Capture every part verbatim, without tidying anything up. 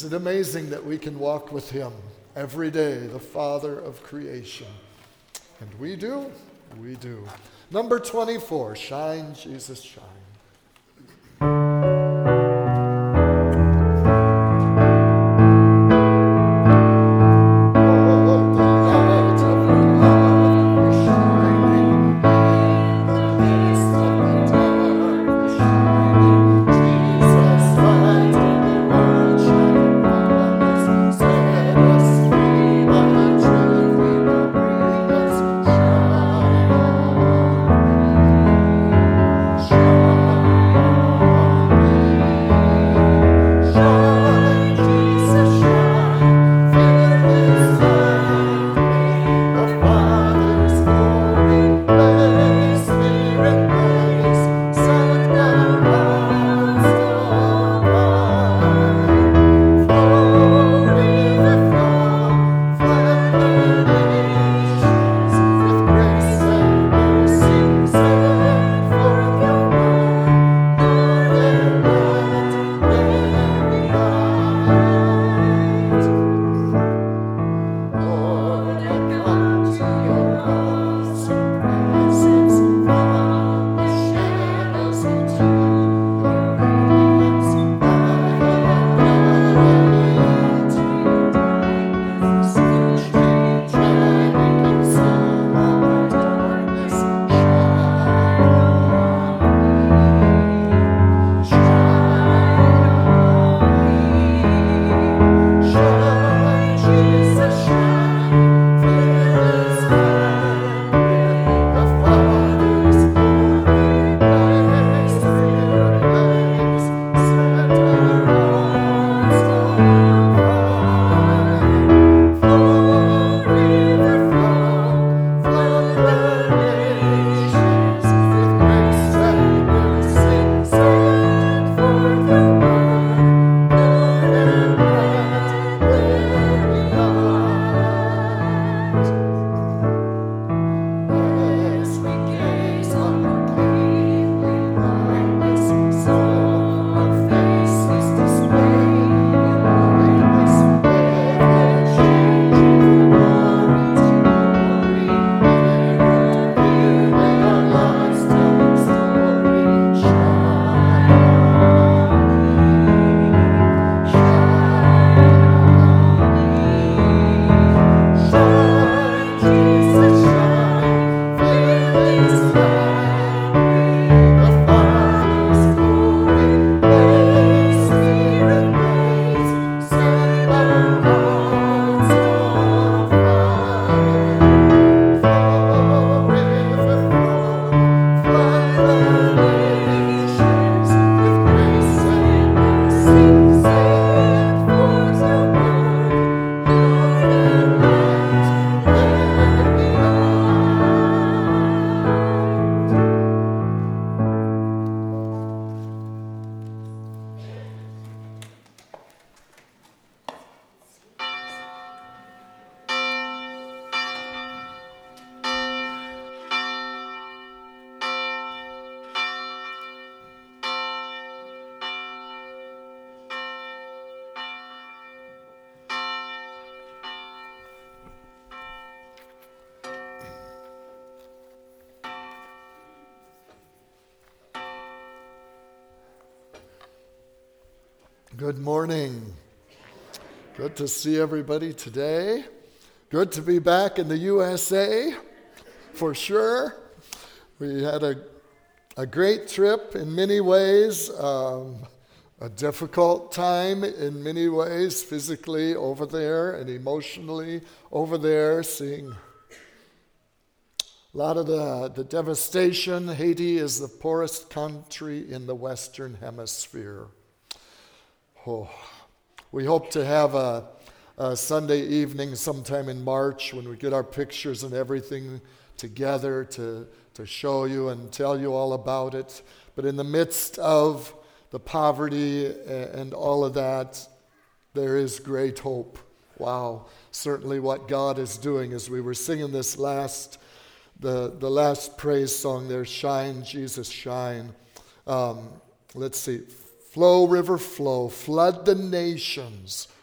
Isn't it amazing that we can walk with him every day, the Father of creation? And we do, we do. Number twenty-four, Shine, Jesus, Shine. Good morning. Good to see everybody today. Good to be back in the U S A, for sure. We had a, a great trip in many ways, um, a difficult time in many ways, physically over there and emotionally over there, seeing a lot of the, the devastation. Haiti is the poorest country in the Western Hemisphere. Oh, we hope to have a, a Sunday evening sometime in March when we get our pictures and everything together to, to show you and tell you all about it. But in the midst of the poverty and all of that, there is great hope. Wow, certainly what God is doing as we were singing this last, the, the last praise song there, Shine, Jesus, Shine. Um, let's see. Flow, river, flow, flood the nations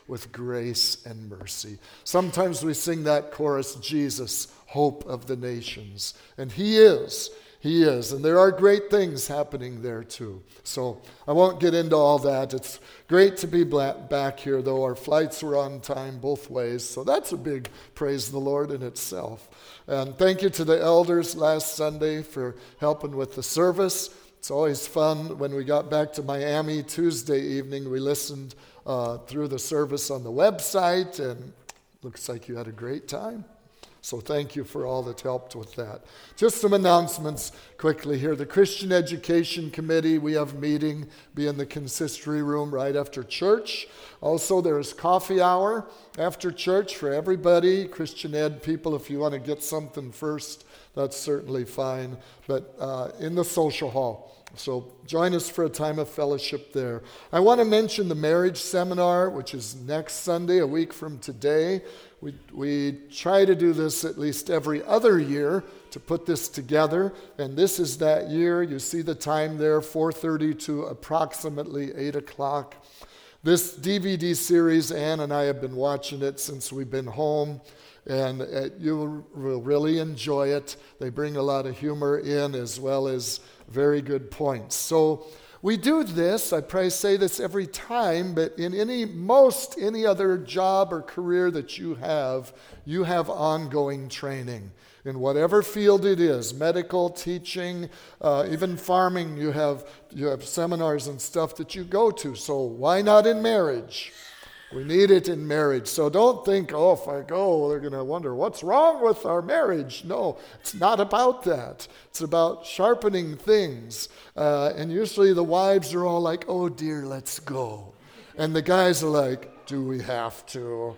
with grace and mercy. Sometimes we sing that chorus, Jesus, hope of the nations. And he is. He is. And there are great things happening there too. So I won't get into all that. It's great to be back here, though. Our flights were on time both ways. So that's a big praise the Lord in itself. And thank you to the elders last Sunday for helping with the service. It's always fun. When we got back to Miami Tuesday evening, we listened uh, through the service on the website, and looks like you had a great time. So thank you for all that helped with that. Just some announcements quickly here. The Christian Education Committee, we have a meeting, be in the consistory room right after church. Also, there's coffee hour after church for everybody. Christian Ed people, if you want to get something first, that's certainly fine. But uh, in the social hall. So join us for a time of fellowship there. I want to mention the marriage seminar, which is next Sunday, a week from today. We, we try to do this at least every other year to put this together. And this is that year. You see the time there, four thirty to approximately eight o'clock. This D V D series, Ann and I have been watching it since we've been home. And uh, you will really enjoy it. They bring a lot of humor in as well as very good points. So we do this, I probably say this every time, but in any, most any other job or career that you have, you have ongoing training. In whatever field it is, medical, teaching, uh, even farming, you have, you have seminars and stuff that you go to. So why not in marriage? We need it in marriage. So don't think, oh, if I go, they're going to wonder, what's wrong with our marriage? No, it's not about that. It's about sharpening things. Uh, and usually the wives are all like, oh, dear, let's go. And the guys are like, do we have to?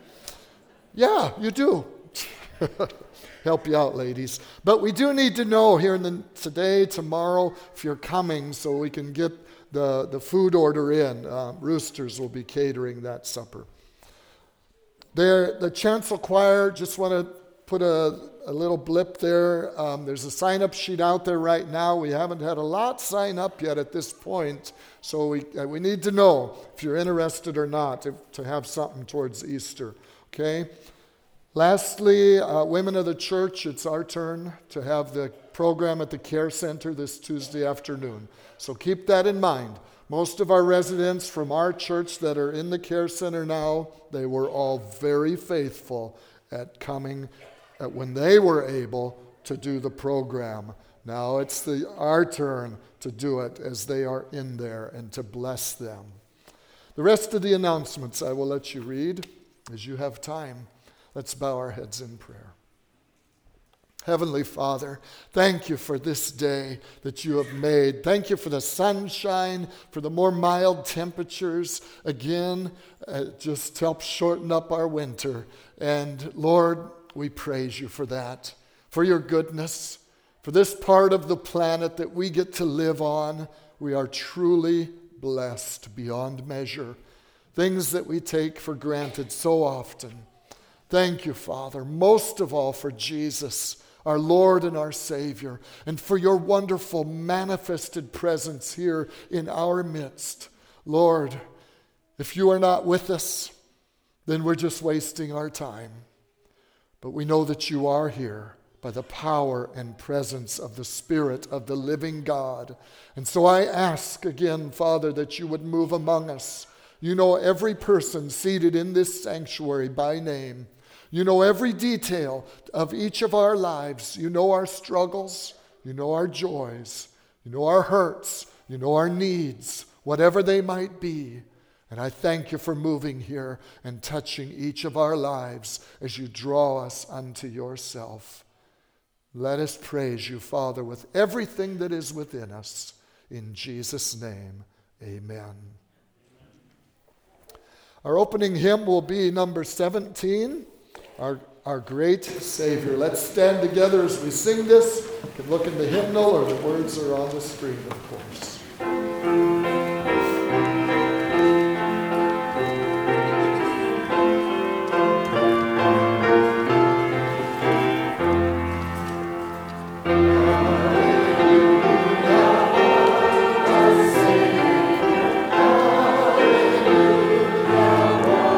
Yeah, you do. Help you out, ladies. But we do need to know here in the today, tomorrow, if you're coming, so we can get the, the food order in. Uh, Roosters will be catering that supper. There, the chancel choir, just want to put a, a little blip there. Um, there's a sign-up sheet out there right now. We haven't had a lot sign up yet at this point, so we uh, we need to know if you're interested or not to, to have something towards Easter. Okay. Lastly, uh, women of the church, it's our turn to have the program at the Care Center this Tuesday afternoon. So keep that in mind. Most of our residents from our church that are in the Care Center now, they were all very faithful at coming at when they were able to do the program. Now it's the, our turn to do it as they are in there and to bless them. The rest of the announcements I will let you read as you have time. Let's bow our heads in prayer. Heavenly Father, thank you for this day that you have made. Thank you for the sunshine, for the more mild temperatures. Again, it just helps shorten up our winter. And Lord, we praise you for that, for your goodness, for this part of the planet that we get to live on. We are truly blessed beyond measure. Things that we take for granted so often. Thank you, Father, most of all for Jesus, our Lord and our Savior, and for your wonderful manifested presence here in our midst. Lord, if you are not with us, then we're just wasting our time. But we know that you are here by the power and presence of the Spirit of the living God. And so I ask again, Father, that you would move among us. You know every person seated in this sanctuary by name. You know every detail of each of our lives. You know our struggles. You know our joys. You know our hurts. You know our needs, whatever they might be. And I thank you for moving here and touching each of our lives as you draw us unto yourself. Let us praise you, Father, with everything that is within us. In Jesus' name, amen. Our opening hymn will be number seventeen. Our, our great Savior. Let's stand together as we sing this. You can look in the hymnal or the words are on the screen, of course. Hallelujah,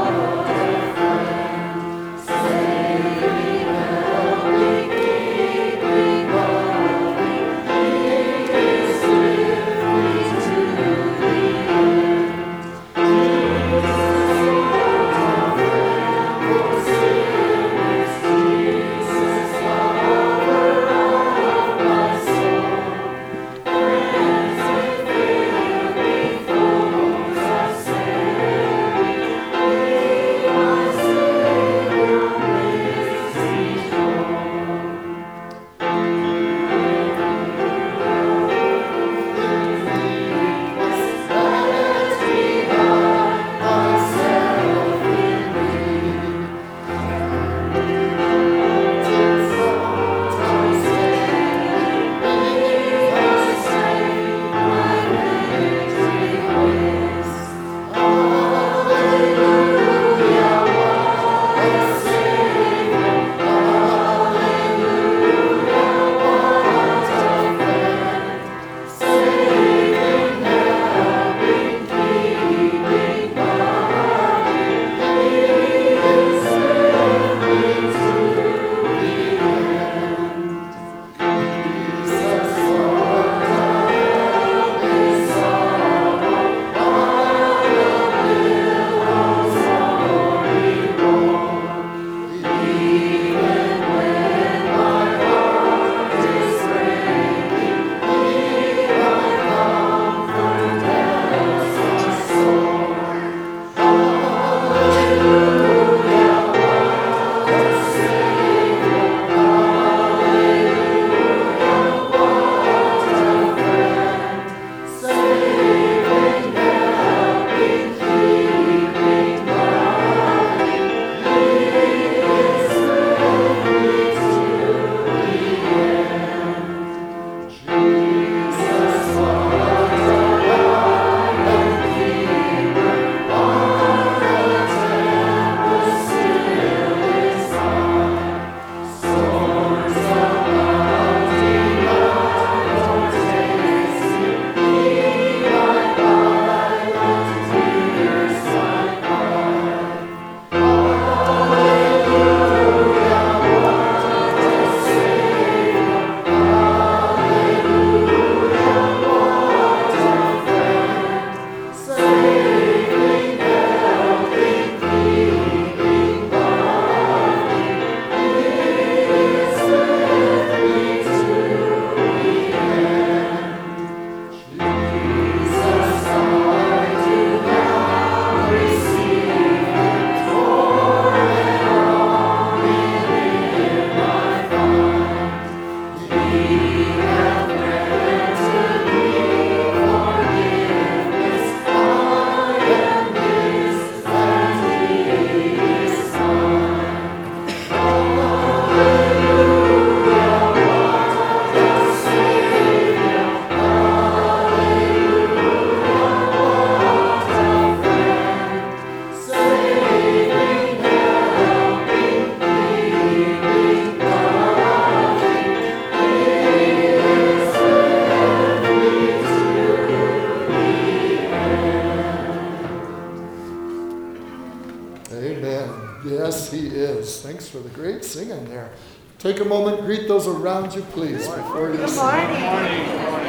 Yes, he is. Thanks for the great singing there. Take a moment, greet those around you, please, before you sing. Good morning.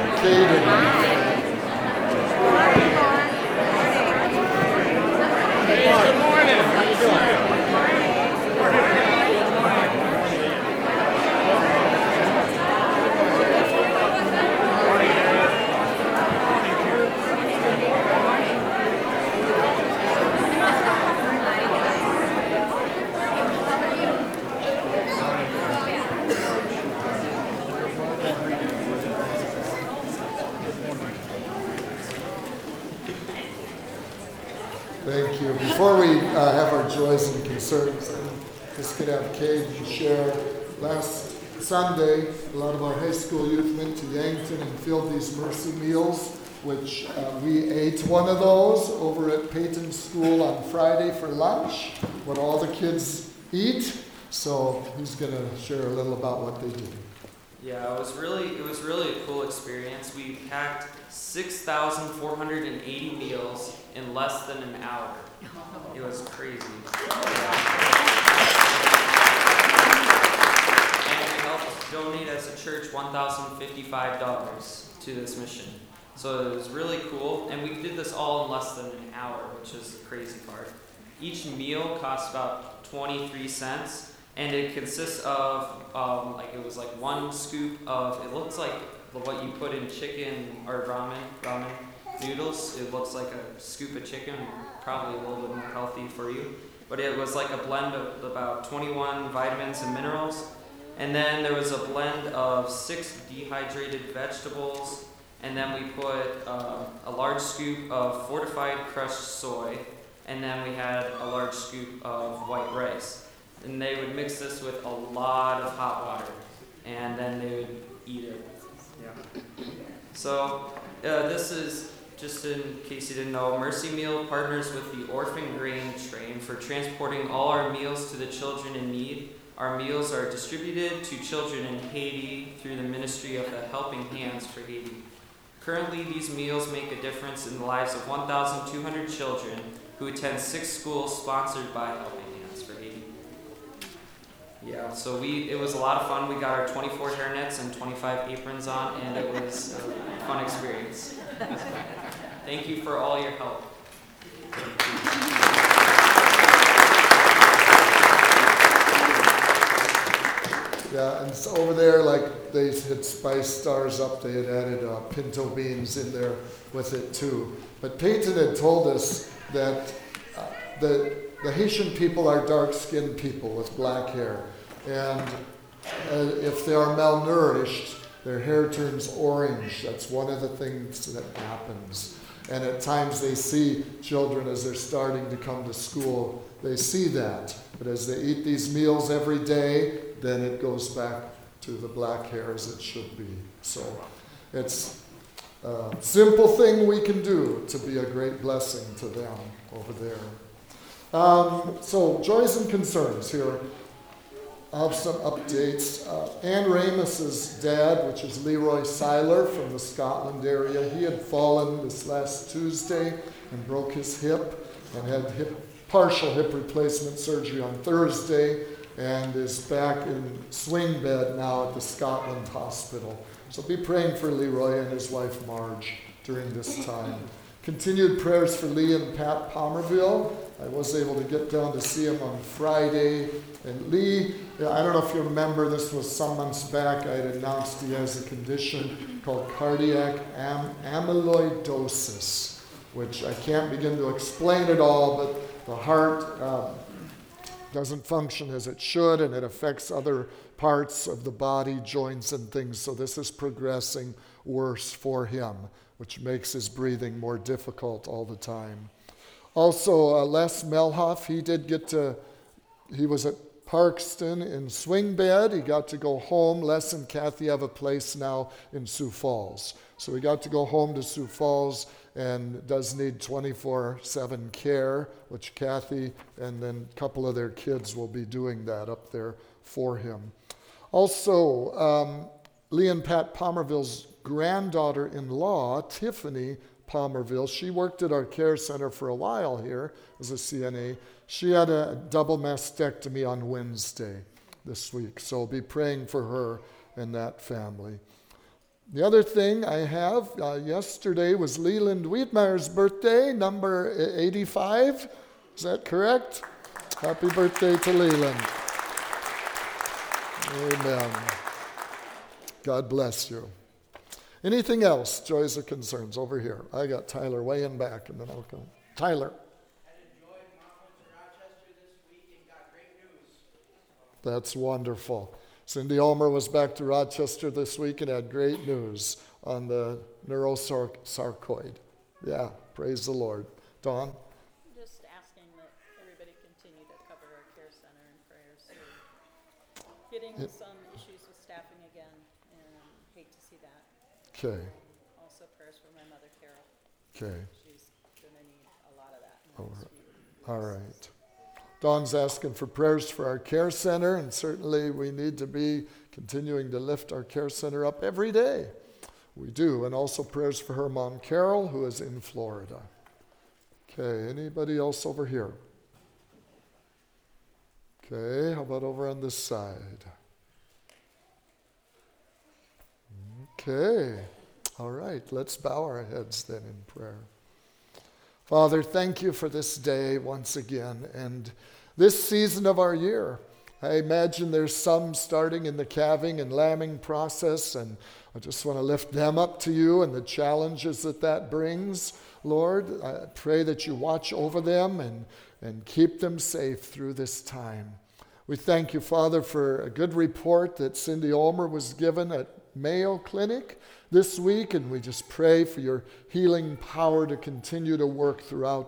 Caden. Good morning. How you doing? Thank you. Before we uh, have our joys and concerns, I'm just going to have Kate share. Last Sunday, a lot of our high school youth went to Yankton and filled these Mercy Meals, which uh, we ate one of those over at Peyton School on Friday for lunch, what all the kids eat. So he's going to share a little about what they do. Yeah, it was really it was really a cool experience. We packed six thousand four hundred eighty meals in less than an hour. It was crazy. And we helped donate as a church one thousand fifty-five dollars to this mission. So it was really cool, and we did this all in less than an hour, which is the crazy part. Each meal costs about twenty-three cents. And it consists of, um, like, it was like one scoop of, it looks like what you put in chicken or ramen, ramen noodles. It looks like a scoop of chicken, probably a little bit more healthy for you. But it was like a blend of about twenty-one vitamins and minerals. And then there was a blend of six dehydrated vegetables. And then we put uh, a large scoop of fortified crushed soy. And then we had a large scoop of white rice. and they would mix this with a lot of hot water, and then they would eat it. Yeah. So uh, this is, just in case you didn't know, Mercy Meal partners with the Orphan Grain Train for transporting all our meals to the children in need. Our meals are distributed to children in Haiti through the ministry of the Helping Hands for Haiti. Currently, these meals make a difference in the lives of one thousand two hundred children who attend six schools sponsored by Helping Hands for Haiti. Yeah, so we it was a lot of fun. We got our twenty-four hairnets and twenty-five aprons on, and it was a fun experience. Thank you for all your help. Yeah, and so over there, like they had Spice Stars up, they had added uh, pinto beans in there with it too. But Peyton had told us that uh, the, the Haitian people are dark-skinned people with black hair. And uh, if they are malnourished, their hair turns orange. That's one of the things that happens. And at times they see children as they're starting to come to school, they see that. But as they eat these meals every day, then it goes back to the black hair as it should be. So it's a simple thing we can do to be a great blessing to them over there. Um, so joys and concerns here. I have some updates. Uh, Ann Ramos's dad, which is Leroy Seiler from the Scotland area, he had fallen this last Tuesday and broke his hip and had hip, partial hip replacement surgery on Thursday and is back in swing bed now at the Scotland Hospital. So be praying for Leroy and his wife Marge during this time. Continued prayers for Lee and Pat Palmerville. I was able to get down to see him on Friday. And Lee, I don't know if you remember, this was some months back, I had announced he has a condition called cardiac am- amyloidosis, which I can't begin to explain it all, but the heart uh, doesn't function as it should, and it affects other parts of the body, joints and things, so this is progressing worse for him, which makes his breathing more difficult all the time. Also, uh, Les Melhoff, he did get to, he was at Parkston in swing bed. He got to go home. Les and Kathy have a place now in Sioux Falls. So he got to go home to Sioux Falls and does need twenty-four seven care, which Kathy and then a couple of their kids will be doing that up there for him. Also, um, Lee and Pat Palmerville's granddaughter-in-law, Tiffany Palmerville, she worked at our care center for a while here as a C N A. She had a double mastectomy on Wednesday this week, so be praying for her and that family. The other thing I have, uh, yesterday was Leland Wiedmeyer's birthday, number eighty-five. Is that correct? Happy birthday to Leland. Amen. God bless you. Anything else, joys or concerns? Over here. I got Tyler way in back, and then I'll come. Tyler. That's wonderful. Cindy Ulmer was back to Rochester this week and had great news on the neurosarcoid. Yeah, praise the Lord. Dawn? Just asking that everybody continue to cover our care center in prayers. We're getting yeah. some issues with staffing again, and hate to see that. Okay. Also prayers for my mother, Carol. Okay. She's going to need a lot of that. All right. All right. Dawn's asking for prayers for our care center, and certainly we need to be continuing to lift our care center up every day. We do, and also prayers for her mom, Carol, who is in Florida. Okay, anybody else over here? Okay, how about over on this side? Okay, all right, let's bow our heads then in prayer. Father, thank you for this day once again and this season of our year. I imagine there's some starting in the calving and lambing process, and I just want to lift them up to you and the challenges that that brings. Lord, I pray that you watch over them and, and keep them safe through this time. We thank you, Father, for a good report that Cindy Ulmer was given at Mayo Clinic this week, and we just pray for your healing power to continue to work throughout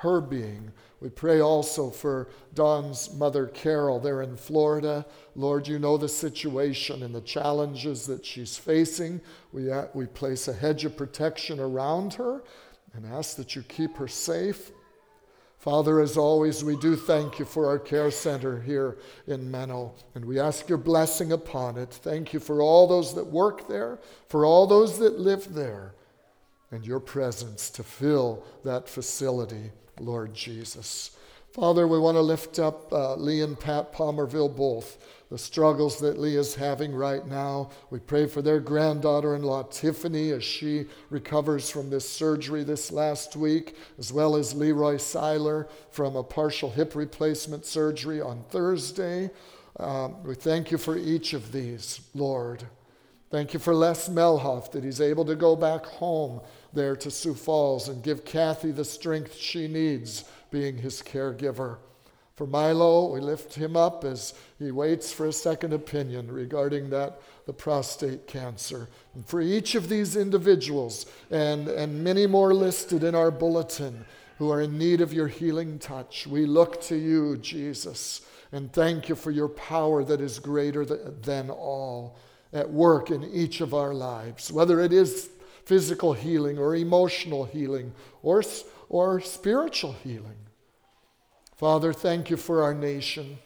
her being. We pray also for Dawn's mother, Carol, there in Florida. Lord, you know the situation and the challenges that she's facing. We, uh, we place a hedge of protection around her and ask that you keep her safe. Father, as always, we do thank you for our care center here in Menno, and we ask your blessing upon it. Thank you for all those that work there, for all those that live there, and your presence to fill that facility, Lord Jesus. Father, we want to lift up uh, Lee and Pat Palmerville both, the struggles that Lee is having right now. We pray for their granddaughter-in-law, Tiffany, as she recovers from this surgery this last week, as well as Leroy Seiler from a partial hip replacement surgery on Thursday. Um, we thank you for each of these, Lord. Thank you for Les Melhoff, that he's able to go back home there to Sioux Falls and give Kathy the strength she needs, being his caregiver. For Milo, we lift him up as he waits for a second opinion regarding that, the prostate cancer. And for each of these individuals, and, and many more listed in our bulletin, who are in need of your healing touch, we look to you, Jesus, and thank you for your power that is greater than all at work in each of our lives, whether it is physical healing or emotional healing or, or spiritual healing. Father, thank you for our nation,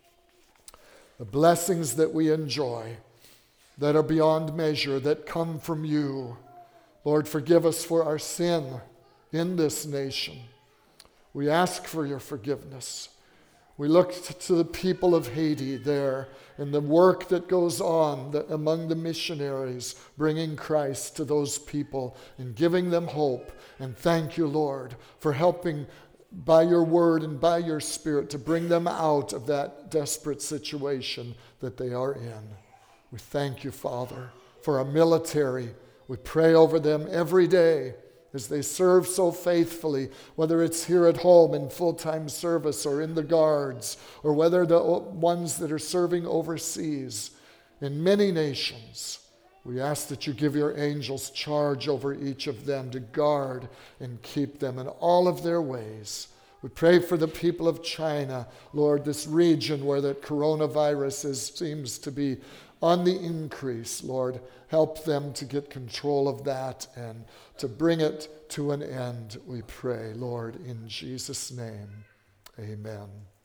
the blessings that we enjoy that are beyond measure, that come from you. Lord, forgive us for our sin in this nation. We ask for your forgiveness. We look to the people of Haiti there and the work that goes on among the missionaries, bringing Christ to those people and giving them hope. And thank you, Lord, for helping by your word and by your Spirit to bring them out of that desperate situation that they are in. We thank you, Father, for our military. We pray over them every day as they serve so faithfully, whether it's here at home in full-time service or in the guards, or whether the ones that are serving overseas in many nations. We ask that you give your angels charge over each of them to guard and keep them in all of their ways. We pray for the people of China, Lord, this region where the coronavirus is, seems to be on the increase. Lord, help them to get control of that and to bring it to an end, we pray, Lord, in Jesus' name. Amen.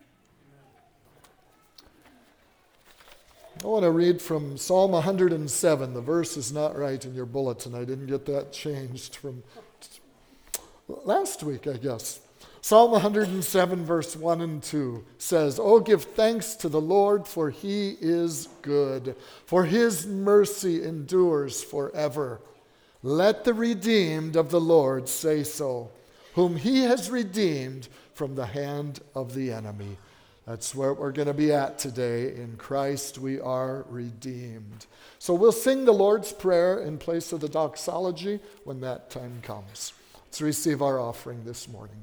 I want to read from Psalm one hundred seven. The verse is not right in your bulletin. I didn't get that changed from last week, I guess. Psalm one hundred seven, verse one and two says, "Oh, give thanks to the Lord, for he is good, for his mercy endures forever. Let the redeemed of the Lord say so, whom he has redeemed from the hand of the enemy." That's where we're going to be at today. In Christ we are redeemed. So we'll sing the Lord's Prayer in place of the doxology when that time comes. Let's receive our offering this morning.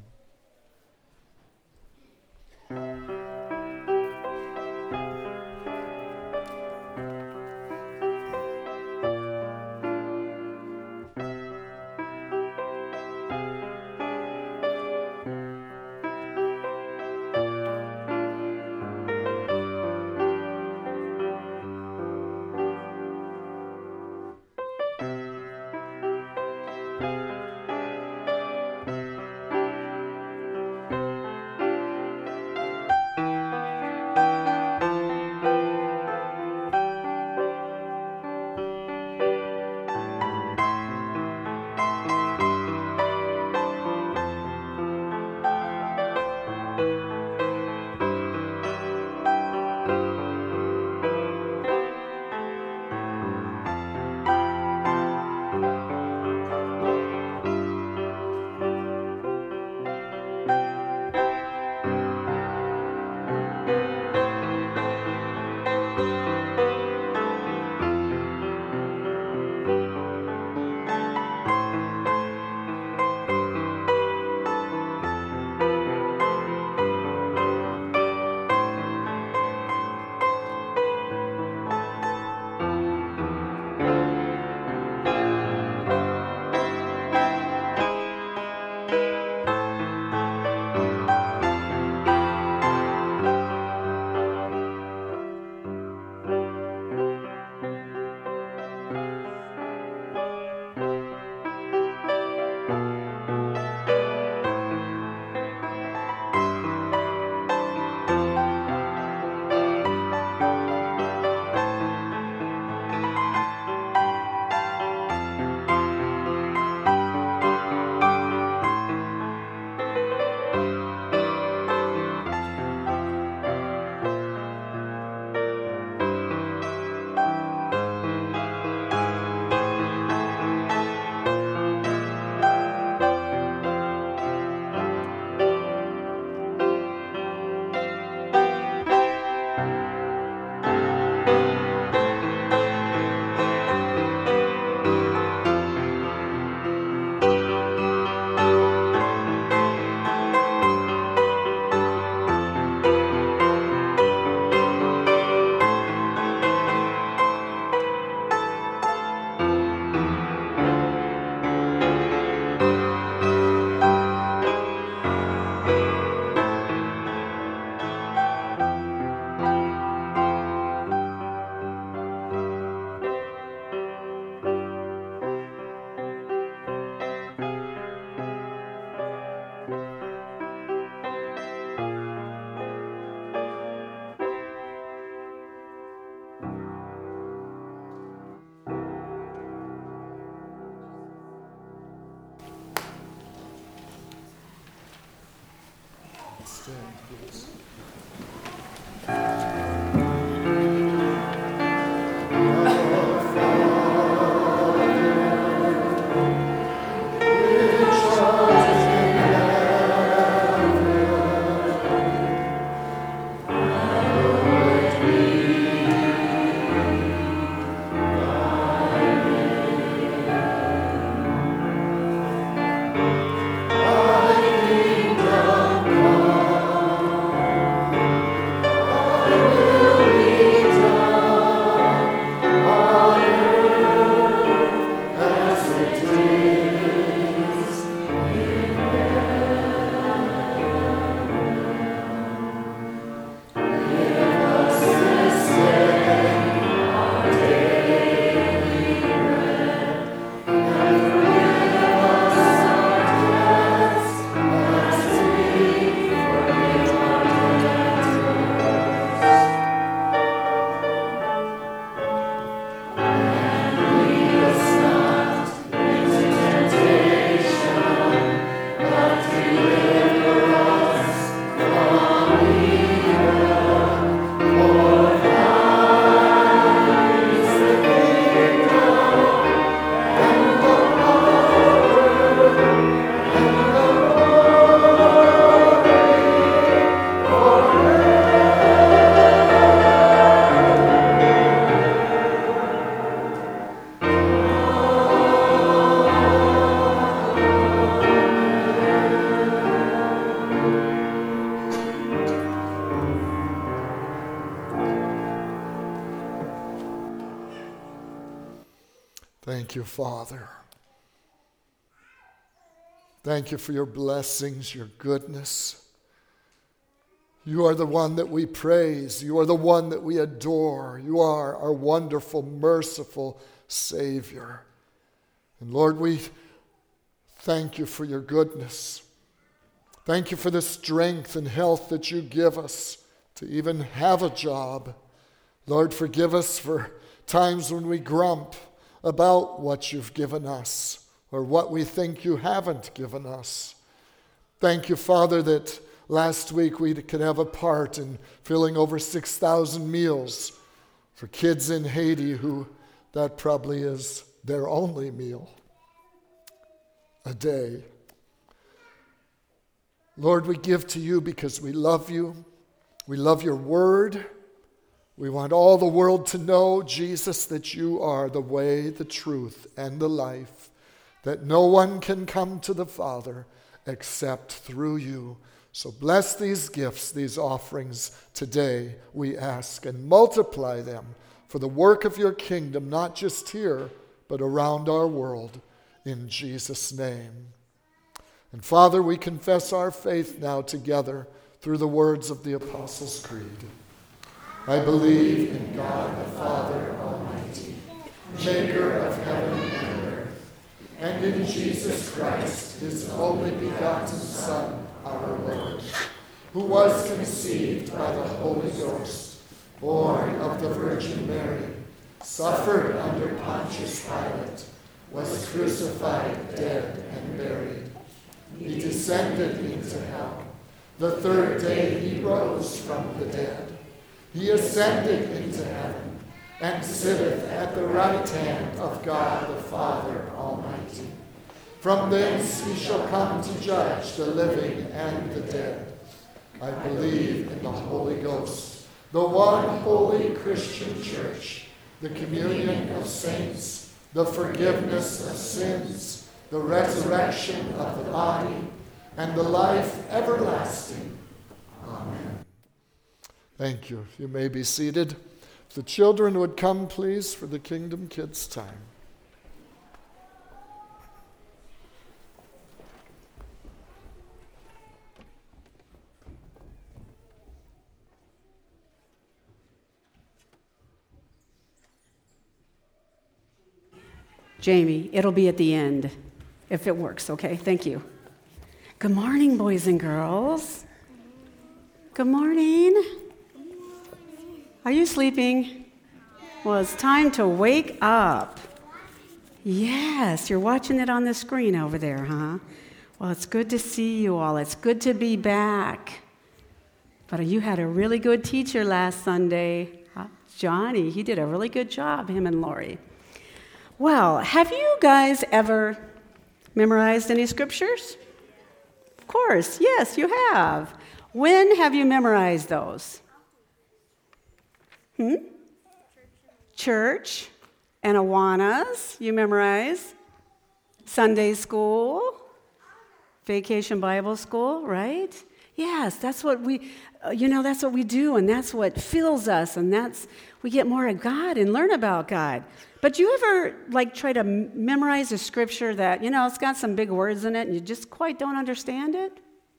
stand, please. Thank you, Father. Thank you for your blessings, your goodness. You are the one that we praise. You are the one that we adore. You are our wonderful, merciful Savior. And Lord, we thank you for your goodness. Thank you for the strength and health that you give us to even have a job. Lord, forgive us for times when we grump about what you've given us or what we think you haven't given us. Thank you, Father, that last week we could have a part in filling over six thousand meals for kids in Haiti who that probably is their only meal a day. Lord, we give to you because we love you. We love your word. We want all the world to know, Jesus, that you are the way, the truth, and the life, that no one can come to the Father except through you. So bless these gifts, these offerings today, we ask, and multiply them for the work of your kingdom, not just here, but around our world, in Jesus' name. And Father, we confess our faith now together through the words of the Apostles' Creed. I believe in God the Father Almighty, maker of heaven and earth, and in Jesus Christ, his only begotten Son, our Lord, who was conceived by the Holy Ghost, born of the Virgin Mary, suffered under Pontius Pilate, was crucified, dead, and buried. He descended into hell. The third day he rose from the dead. He ascended into heaven and sitteth at the right hand of God the Father Almighty. From thence he shall come to judge the living and the dead. I believe in the Holy Ghost, the one holy Christian church, the communion of saints, the forgiveness of sins, the resurrection of the body, and the life everlasting. Amen. Thank you. You may be seated. If the children would come, please, for the Kingdom Kids time. Jamie, it'll be at the end, if it works, okay? Thank you. Good morning, boys and girls. Good morning. Are you sleeping? Well, it's time to wake up. Yes, you're watching it on the screen over there, huh? Well, it's good to see you all. It's good to be back. But you had a really good teacher last Sunday. Johnny, he did a really good job, him and Lori. Well, have you guys ever memorized any scriptures? Of course, yes, you have. When have you memorized those? Hmm? Church and Awanas, you memorize. Sunday school, vacation Bible school, right? Yes, that's what we, uh, you know, that's what we do, and that's what fills us, and that's, we get more of God and learn about God. But you ever, like, try to m- memorize a scripture that, you know, it's got some big words in it, and you just quite don't understand it?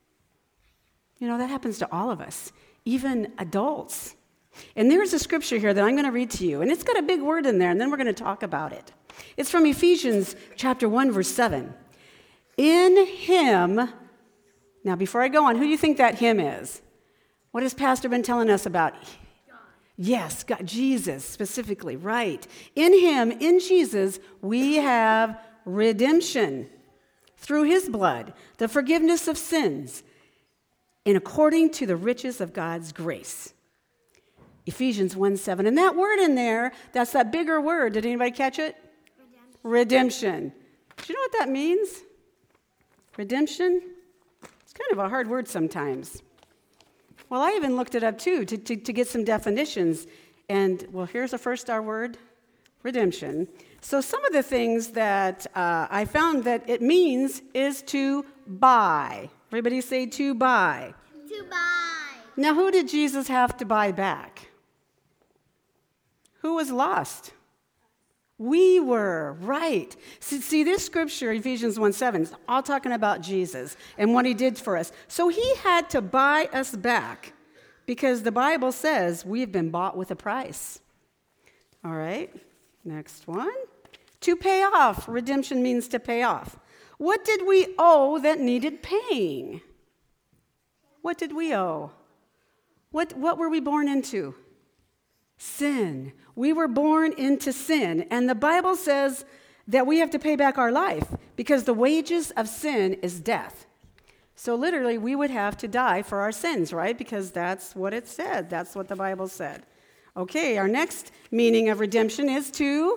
You know, that happens to all of us, even adults. And there's a scripture here that I'm going to read to you, and it's got a big word in there, and then we're going to talk about it. It's from Ephesians chapter one, verse seven. In him, now before I go on, who do you think that him is? What has Pastor been telling us about? God. Yes, God, Jesus specifically, right. In him, in Jesus, we have redemption through his blood, the forgiveness of sins, in according to the riches of God's grace. Ephesians one seven. And that word in there, that's that bigger word. Did anybody catch it? Redemption. Redemption. Do you know what that means? Redemption? It's kind of a hard word sometimes. Well, I even looked it up too to, to, to get some definitions. And, well, here's the first our word, redemption. So some of the things that uh, I found that it means is to buy. Everybody say to buy. To buy. Now, who did Jesus have to buy back? Who was lost? We were, right. See, see, this scripture, Ephesians one seven, is all talking about Jesus and what he did for us. So he had to buy us back because the Bible says we've been bought with a price. All right, next one. To pay off. Redemption means to pay off. What did we owe that needed paying? What did we owe? What, what were we born into? Sin. We were born into sin. And the Bible says that we have to pay back our life because the wages of sin is death. So literally, we would have to die for our sins, right? Because that's what it said. That's what the Bible said. Okay, our next meaning of redemption is to,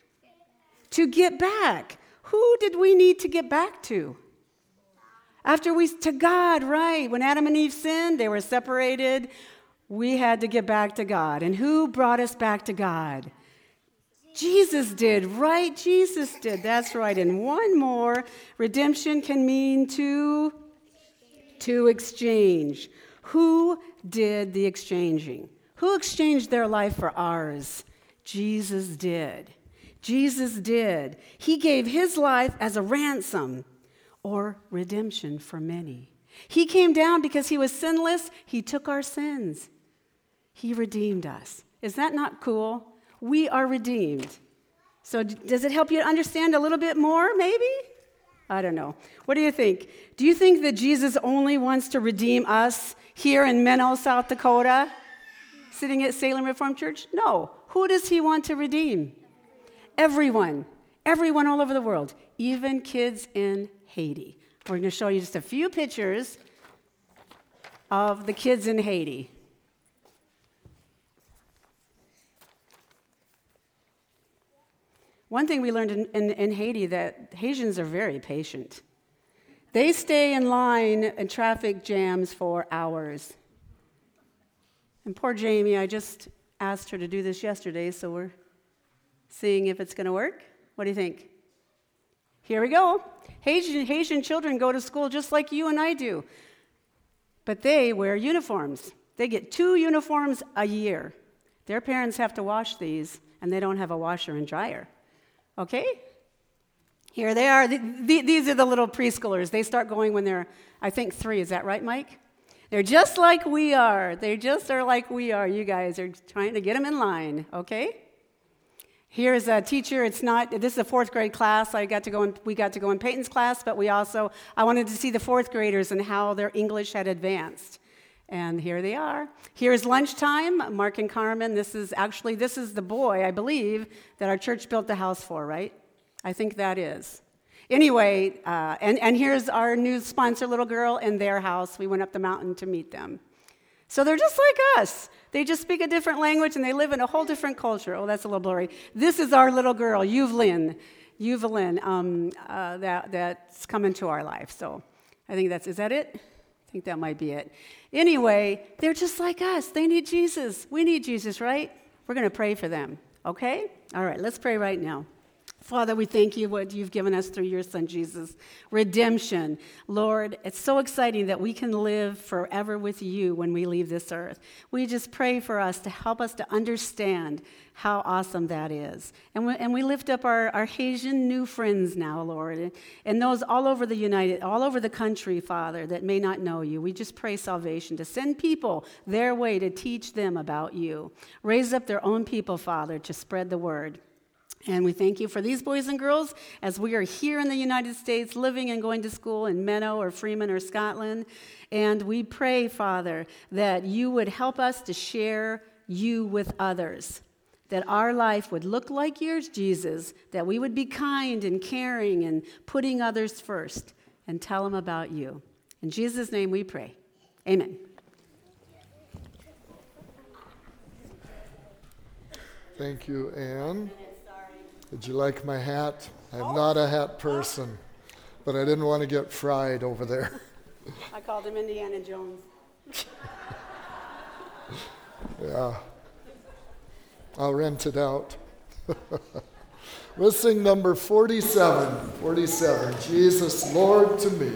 to get back. Who did we need to get back to? After we, to God, right. When Adam and Eve sinned, they were separated. We had to get back to God. And who brought us back to God? Jesus did, right? Jesus did. That's right. And one more, redemption can mean to, to exchange. Who did the exchanging? Who exchanged their life for ours? Jesus did. Jesus did. He gave his life as a ransom or redemption for many. He came down because he was sinless. He took our sins. He redeemed us. Is that not cool? We are redeemed. So does it help you understand a little bit more, maybe? I don't know. What do you think? Do you think that Jesus only wants to redeem us here in Menno, South Dakota, sitting at Salem Reformed Church? No. Who does he want to redeem? Everyone. Everyone all over the world, even kids in Haiti. We're going to show you just a few pictures of the kids in Haiti. One thing we learned in, in, in Haiti, that Haitians are very patient. They stay in line in traffic jams for hours. And poor Jamie, I just asked her to do this yesterday, so we're seeing if it's going to work. What do you think? Here we go. Haitian, Haitian children go to school just like you and I do. But they wear uniforms. They get two uniforms a year. Their parents have to wash these, and they don't have a washer and dryer. Okay? Here they are. The, the, these are the little preschoolers. They start going when they're, I think, three. Is that right, Mike? They're just like we are. They just are like we are. You guys are trying to get them in line, okay? Here's a teacher. It's not, this is a fourth grade class. I got to go in, we got to go in Peyton's class, but we also, I wanted to see the fourth graders and how their English had advanced. And here they are. Here's lunchtime. Mark and Carmen, this is actually, this is the boy, I believe, that our church built the house for, right? I think that is. Anyway, uh, and, and here's our new sponsor little girl in their house. We went up the mountain to meet them. So they're just like us. They just speak a different language and they live in a whole different culture. Oh, that's a little blurry. This is our little girl, Evelyn. Evelyn, um, uh, that, that's come into our life. So I think that's, is that it? I think that might be it. Anyway, they're just like us. They need Jesus. We need Jesus, right? We're going to pray for them, okay? All right, let's pray right now. Father, we thank you what you've given us through your son, Jesus. Redemption. Lord, it's so exciting that we can live forever with you when we leave this earth. We just pray for us to help us to understand how awesome that is. And we, and we lift up our, our Haitian new friends now, Lord, and, and those all over the United, all over the country, Father, that may not know you. We just pray salvation to send people their way to teach them about you. Raise up their own people, Father, to spread the word. And we thank you for these boys and girls as we are here in the United States, living and going to school in Menno or Freeman or Scotland. And we pray, Father, that you would help us to share you with others, that our life would look like yours, Jesus, that we would be kind and caring and putting others first and tell them about you. In Jesus' name we pray. Amen. Thank you, Anne. Did you like my hat? I'm not a hat person, but I didn't want to get fried over there. I called him Indiana Jones. Yeah. I'll rent it out. We'll sing number forty-seven. forty-seven. Jesus, Lord to me.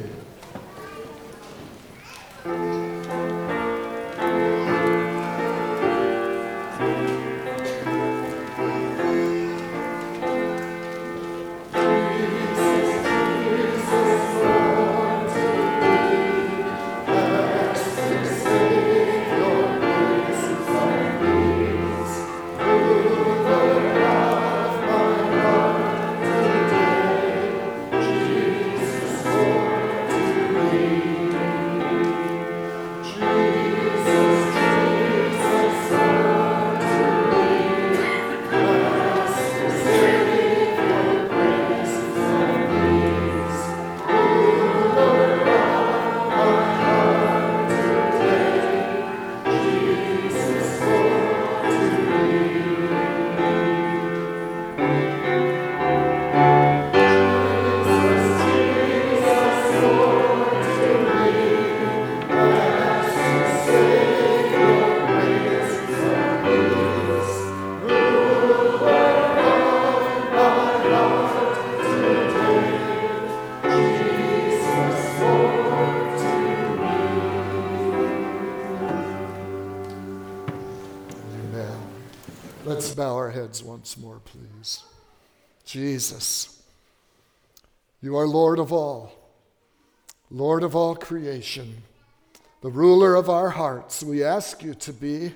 Let's bow our heads once more, please. Jesus, you are Lord of all, Lord of all creation, the ruler of our hearts. We ask you to be.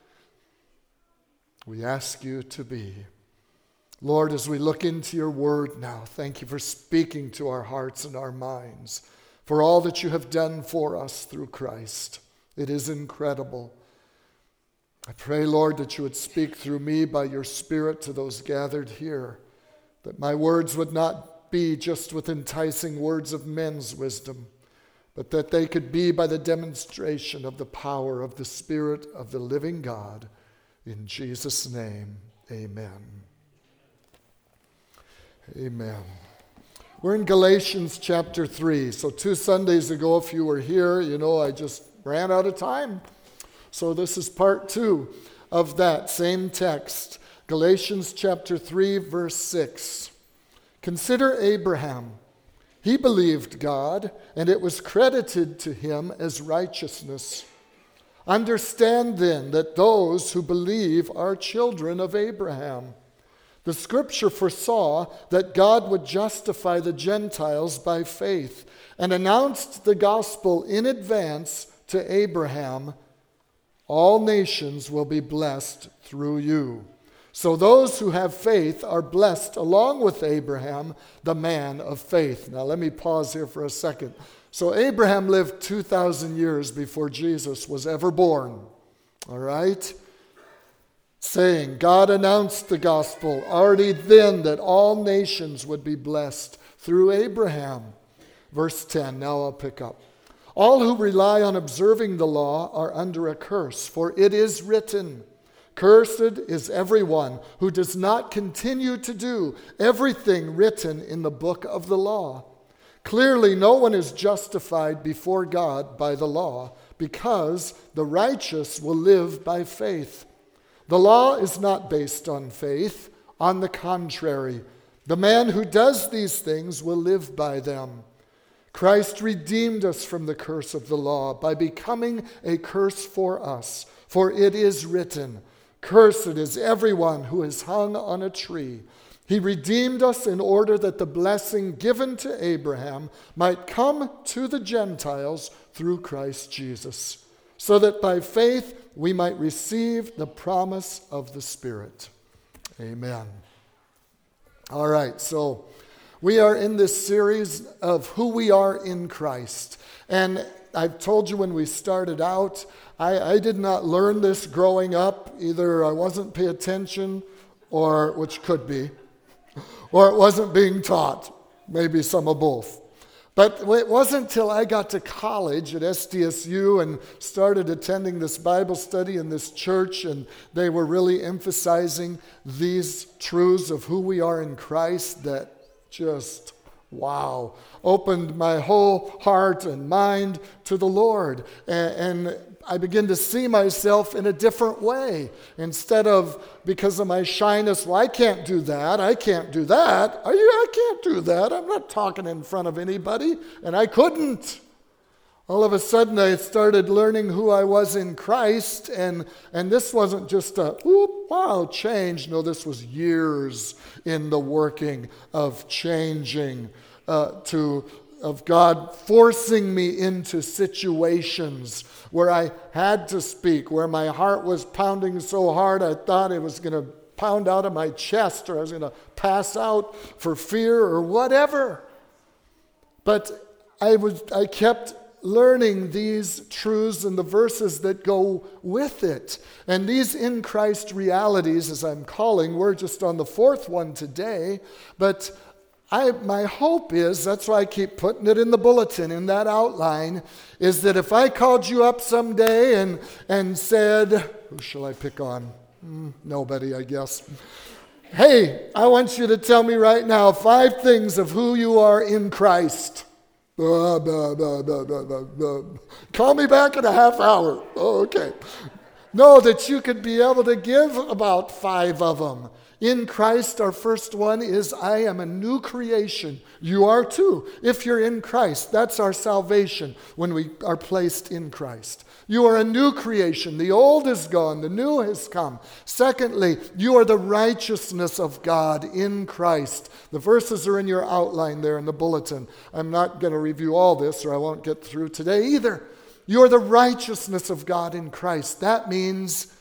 We ask you to be. Lord, as we look into your word now, thank you for speaking to our hearts and our minds, for all that you have done for us through Christ. It is incredible. I pray, Lord, that you would speak through me by your Spirit to those gathered here, that my words would not be just with enticing words of men's wisdom, but that they could be by the demonstration of the power of the Spirit of the living God. In Jesus' name, amen. Amen. We're in Galatians chapter three. So two Sundays ago, if you were here, you know, I just ran out of time. So this is part two of that same text, Galatians chapter three, verse six. Consider Abraham. He believed God, and it was credited to him as righteousness. Understand then that those who believe are children of Abraham. The scripture foresaw that God would justify the Gentiles by faith and announced the gospel in advance to Abraham. All nations will be blessed through you. So those who have faith are blessed along with Abraham, the man of faith. Now let me pause here for a second. So Abraham lived two thousand years before Jesus was ever born. All right? Saying, God announced the gospel already then that all nations would be blessed through Abraham. Verse ten, now I'll pick up. All who rely on observing the law are under a curse, for it is written, "Cursed is everyone who does not continue to do everything written in the book of the law." Clearly, no one is justified before God by the law, because the righteous will live by faith. The law is not based on faith. On the contrary, the man who does these things will live by them. Christ redeemed us from the curse of the law by becoming a curse for us. For it is written, "Cursed is everyone who is hung on a tree." He redeemed us in order that the blessing given to Abraham might come to the Gentiles through Christ Jesus, so that by faith we might receive the promise of the Spirit. Amen. All right, so we are in this series of who we are in Christ. And I've told you when we started out, I, I did not learn this growing up. Either I wasn't paying attention, or which could be, or it wasn't being taught. Maybe some of both. But it wasn't until I got to college at S D S U and started attending this Bible study in this church, and they were really emphasizing these truths of who we are in Christ, that just, wow, opened my whole heart and mind to the Lord. And, and I began to see myself in a different way. Instead of, because of my shyness, well, I can't do that, I can't do that. Are you? I can't do that. I'm not talking in front of anybody. And I couldn't. All of a sudden, I started learning who I was in Christ. And, and this wasn't just a, whoop, wow, change. No, this was years in the working of changing uh, to of God forcing me into situations where I had to speak, where my heart was pounding so hard I thought it was going to pound out of my chest, or I was going to pass out for fear or whatever. But I was I kept learning these truths and the verses that go with it. And these in Christ realities, as I'm calling, we're just on the fourth one today, but I, my hope is, that's why I keep putting it in the bulletin, in that outline, is that if I called you up someday and, and said, who shall I pick on? Mm, nobody, I guess. Hey, I want you to tell me right now five things of who you are in Christ. Blah, blah, blah, blah, blah, blah, blah. Call me back in a half hour. Oh, okay. Know that you could be able to give about five of them. In Christ, our first one is, I am a new creation. You are too. If you're in Christ, that's our salvation when we are placed in Christ. You are a new creation. The old is gone. The new has come. Secondly, you are the righteousness of God in Christ. The verses are in your outline there in the bulletin. I'm not going to review all this, or I won't get through today either. You are the righteousness of God in Christ. That means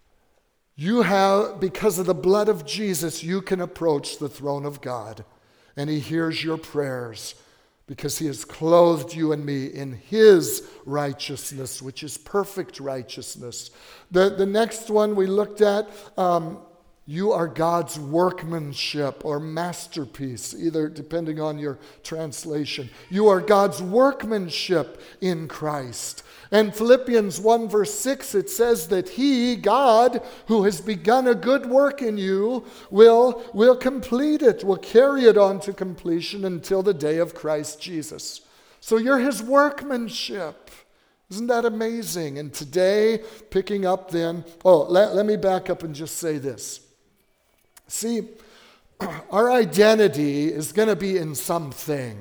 you have, because of the blood of Jesus, you can approach the throne of God. And He hears your prayers because He has clothed you and me in His righteousness, which is perfect righteousness. The, the next one we looked at, um, you are God's workmanship or masterpiece, either depending on your translation. You are God's workmanship in Christ. And Philippians one verse six, it says that He, God, who has begun a good work in you, will, will complete it, will carry it on to completion until the day of Christ Jesus. So you're His workmanship. Isn't that amazing? And today, picking up then, oh, let, let me back up and just say this. See, our identity is going to be in something.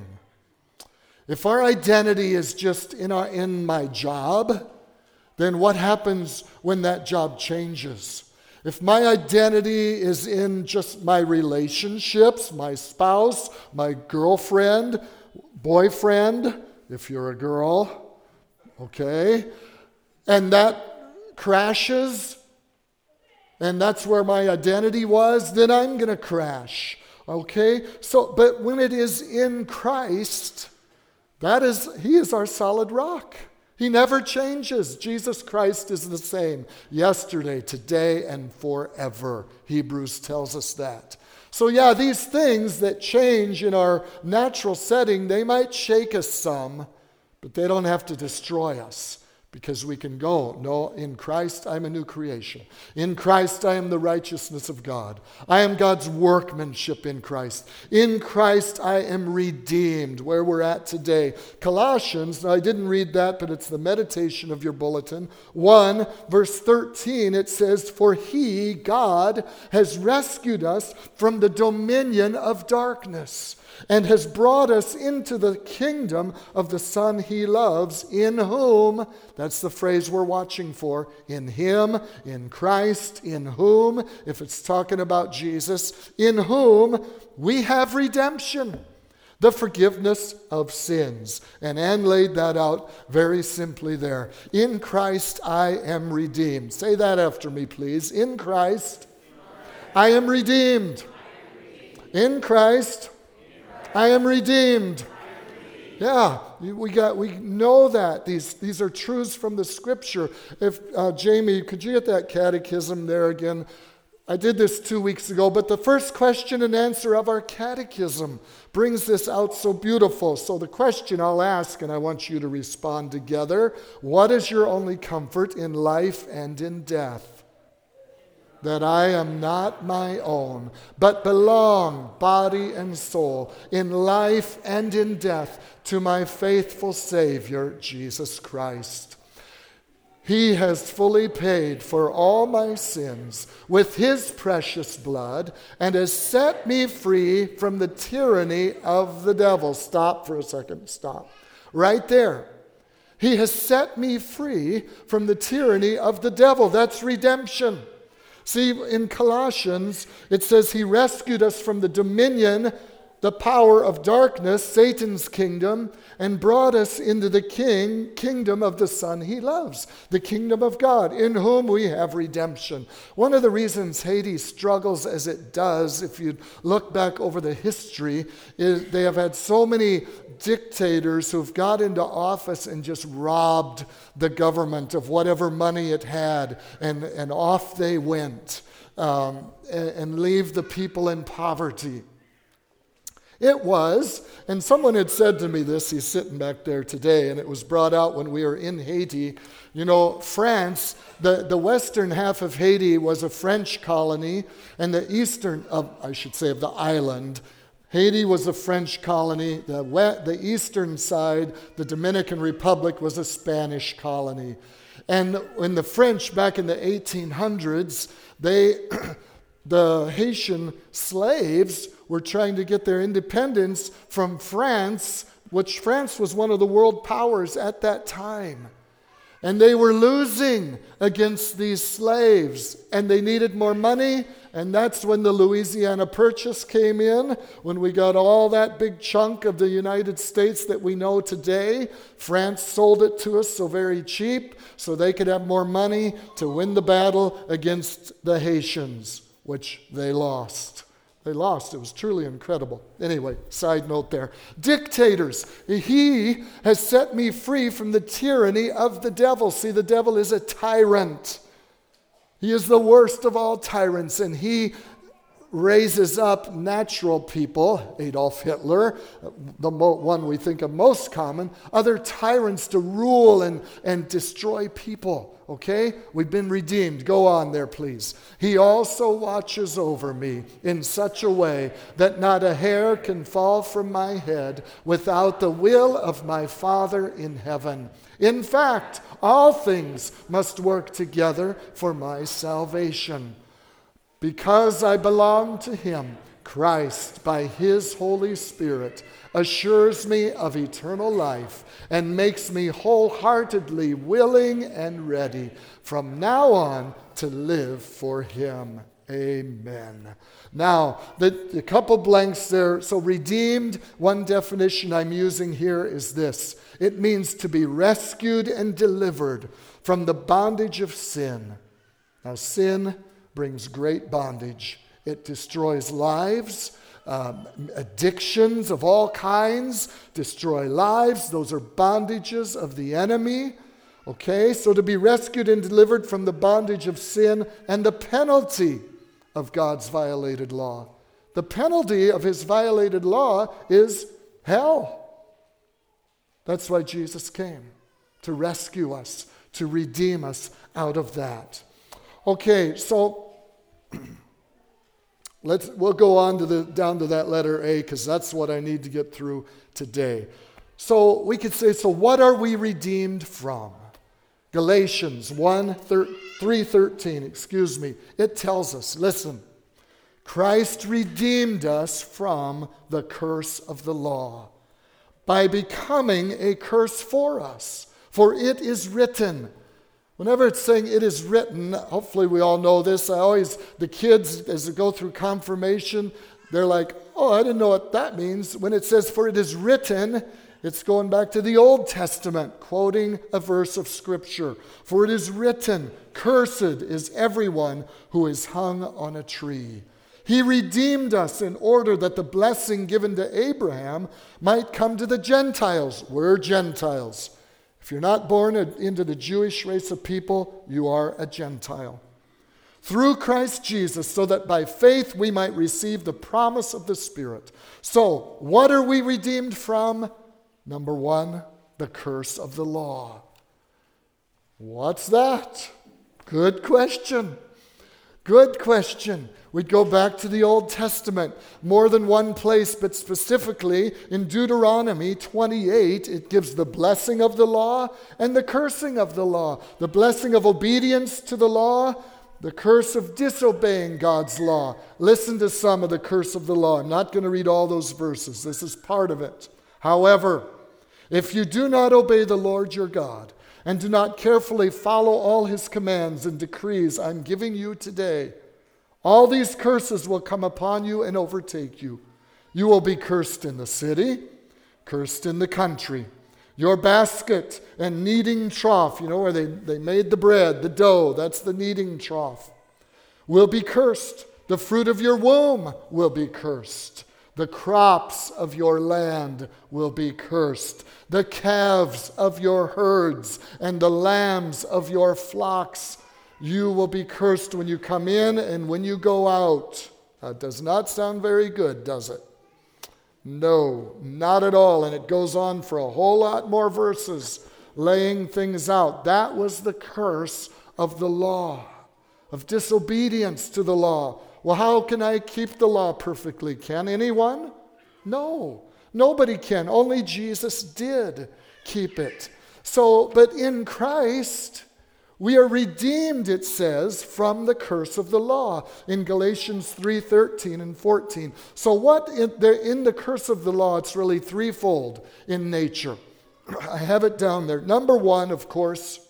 If our identity is just in our in my job, then what happens when that job changes? If my identity is in just my relationships, my spouse, my girlfriend, boyfriend, if you're a girl, okay, and that crashes, and that's where my identity was, then I'm going to crash, okay? So, but when it is in Christ, that is, He is our solid rock. He never changes. Jesus Christ is the same yesterday, today, and forever. Hebrews tells us that. So yeah, these things that change in our natural setting, they might shake us some, but they don't have to destroy us. Because we can go, no, in Christ I'm a new creation. In Christ I am the righteousness of God. I am God's workmanship in Christ. In Christ I am redeemed, where we're at today. Colossians, now I didn't read that, but it's the meditation of your bulletin. one, verse thirteen, it says, "For he, God, has rescued us from the dominion of darkness, and has brought us into the kingdom of the Son he loves, in whom," that's the phrase we're watching for, in him, in Christ, in whom, if it's talking about Jesus, in whom we have redemption, the forgiveness of sins. And Anne laid that out very simply there. In Christ I am redeemed. Say that after me, please. In Christ I am redeemed. In Christ I am redeemed. Yeah, we got. We know that these these are truths from the Scripture. If uh, Jamie, could you get that catechism there again? I did this two weeks ago, but the first question and answer of our catechism brings this out so beautiful. So the question I'll ask, and I want you to respond together: what is your only comfort in life and in death? That I am not my own, but belong, body and soul, in life and in death, to my faithful Savior, Jesus Christ. He has fully paid for all my sins with his precious blood, and has set me free from the tyranny of the devil. Stop for a second, stop. Right there. He has set me free from the tyranny of the devil. That's redemption. See, in Colossians, it says he rescued us from the dominion, the power of darkness, Satan's kingdom, and brought us into the king, kingdom of the Son he loves, the kingdom of God, in whom we have redemption. One of the reasons Haiti struggles as it does, if you look back over the history, is they have had so many dictators who've got into office and just robbed the government of whatever money it had, and, and off they went, um, and, and leave the people in poverty. It was, and someone had said to me this, he's sitting back there today, and it was brought out when we were in Haiti. You know, France, the, the western half of Haiti was a French colony, and the eastern, of, I should say, of the island, Haiti was a French colony. The, west, the eastern side, the Dominican Republic, was a Spanish colony. And when the French, back in the eighteen hundreds, they, the Haitian slaves were trying to get their independence from France, which France was one of the world powers at that time. And they were losing against these slaves, and they needed more money, and that's when the Louisiana Purchase came in, when we got all that big chunk of the United States that we know today. France sold it to us so very cheap, so they could have more money to win the battle against the Haitians, which they lost. They lost. It was truly incredible. Anyway, side note there. Dictators. He has set me free from the tyranny of the devil. See, the devil is a tyrant. He is the worst of all tyrants, and he raises up natural people, Adolf Hitler, the mo- one we think of most common, other tyrants to rule and, and destroy people. Okay? We've been redeemed. Go on there, please. He also watches over me in such a way that not a hair can fall from my head without the will of my Father in heaven. In fact, all things must work together for my salvation. Because I belong to him, Christ, by his Holy Spirit, assures me of eternal life and makes me wholeheartedly willing and ready from now on to live for him. Amen. Now, the, the couple blanks there. So redeemed, one definition I'm using here is this. It means to be rescued and delivered from the bondage of sin. Now, sin brings great bondage. It destroys lives. Um, addictions of all kinds destroy lives. Those are bondages of the enemy. Okay, so to be rescued and delivered from the bondage of sin and the penalty of God's violated law. The penalty of his violated law is hell. That's why Jesus came, to rescue us, to redeem us out of that. Okay, so let's we'll go on to the down to that letter A, because that's what I need to get through today. So we could say, so what are we redeemed from? Galatians one, three thirteen, excuse me, it tells us, listen, Christ redeemed us from the curse of the law by becoming a curse for us. For it is written. Whenever it's saying it is written, hopefully we all know this. I always, the kids, as they go through confirmation, they're like, oh, I didn't know what that means. When it says, for it is written, it's going back to the Old Testament, quoting a verse of Scripture. For it is written, cursed is everyone who is hung on a tree. He redeemed us in order that the blessing given to Abraham might come to the Gentiles. We're Gentiles. If you're not born into the Jewish race of people, you are a Gentile. Through Christ Jesus, so that by faith we might receive the promise of the Spirit. So, what are we redeemed from? Number one, the curse of the law. What's that? Good question. Good question. We'd go back to the Old Testament, more than one place, but specifically in Deuteronomy twenty-eight, it gives the blessing of the law and the cursing of the law. The blessing of obedience to the law, the curse of disobeying God's law. Listen to some of the curse of the law. I'm not going to read all those verses. This is part of it. However, if you do not obey the Lord your God and do not carefully follow all his commands and decrees I'm giving you today, all these curses will come upon you and overtake you. You will be cursed in the city, cursed in the country. Your basket and kneading trough, you know, where they, they made the bread, the dough, that's the kneading trough, will be cursed. The fruit of your womb will be cursed. The crops of your land will be cursed. The calves of your herds and the lambs of your flocks, you will be cursed when you come in and when you go out. That does not sound very good, does it? No, not at all. And it goes on for a whole lot more verses, laying things out. That was the curse of the law, of disobedience to the law. Well, how can I keep the law perfectly? Can anyone? No, nobody can. Only Jesus did keep it. So, but in Christ, we are redeemed, it says, from the curse of the law in Galatians three thirteen and fourteen. So what in the, in the curse of the law, it's really threefold in nature. I have it down there. Number one, of course,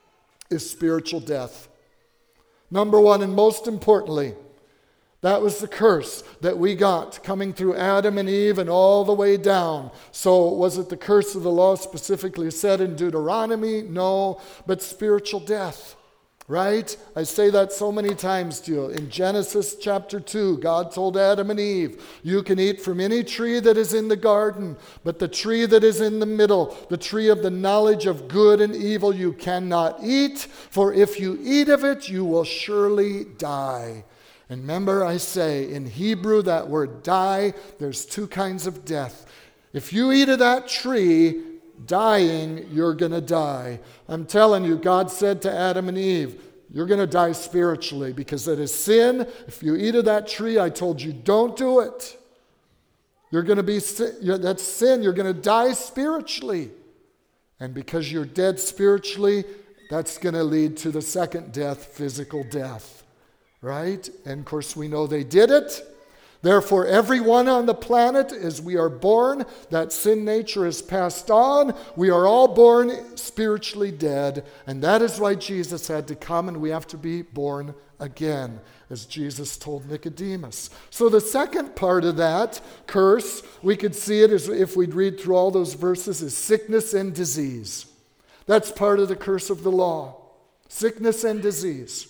is spiritual death. Number one, and most importantly, that was the curse that we got coming through Adam and Eve and all the way down. So was it the curse of the law specifically said in Deuteronomy? No, but spiritual death, right? I say that so many times to you. In Genesis chapter two, God told Adam and Eve, you can eat from any tree that is in the garden, but the tree that is in the middle, the tree of the knowledge of good and evil, you cannot eat, for if you eat of it, you will surely die. And remember, I say, in Hebrew, that word die, there's two kinds of death. If you eat of that tree, dying, you're going to die. I'm telling you, God said to Adam and Eve, you're going to die spiritually because that is sin. If you eat of that tree, I told you, don't do it. You're going to be, that's sin. You're going to die spiritually. And because you're dead spiritually, that's going to lead to the second death, physical death. Right? And of course we know they did it. Therefore, everyone on the planet, as we are born, that sin nature is passed on. We are all born spiritually dead. And that is why Jesus had to come and we have to be born again, as Jesus told Nicodemus. So the second part of that curse, we could see it as if we'd read through all those verses, is sickness and disease. That's part of the curse of the law. Sickness and disease.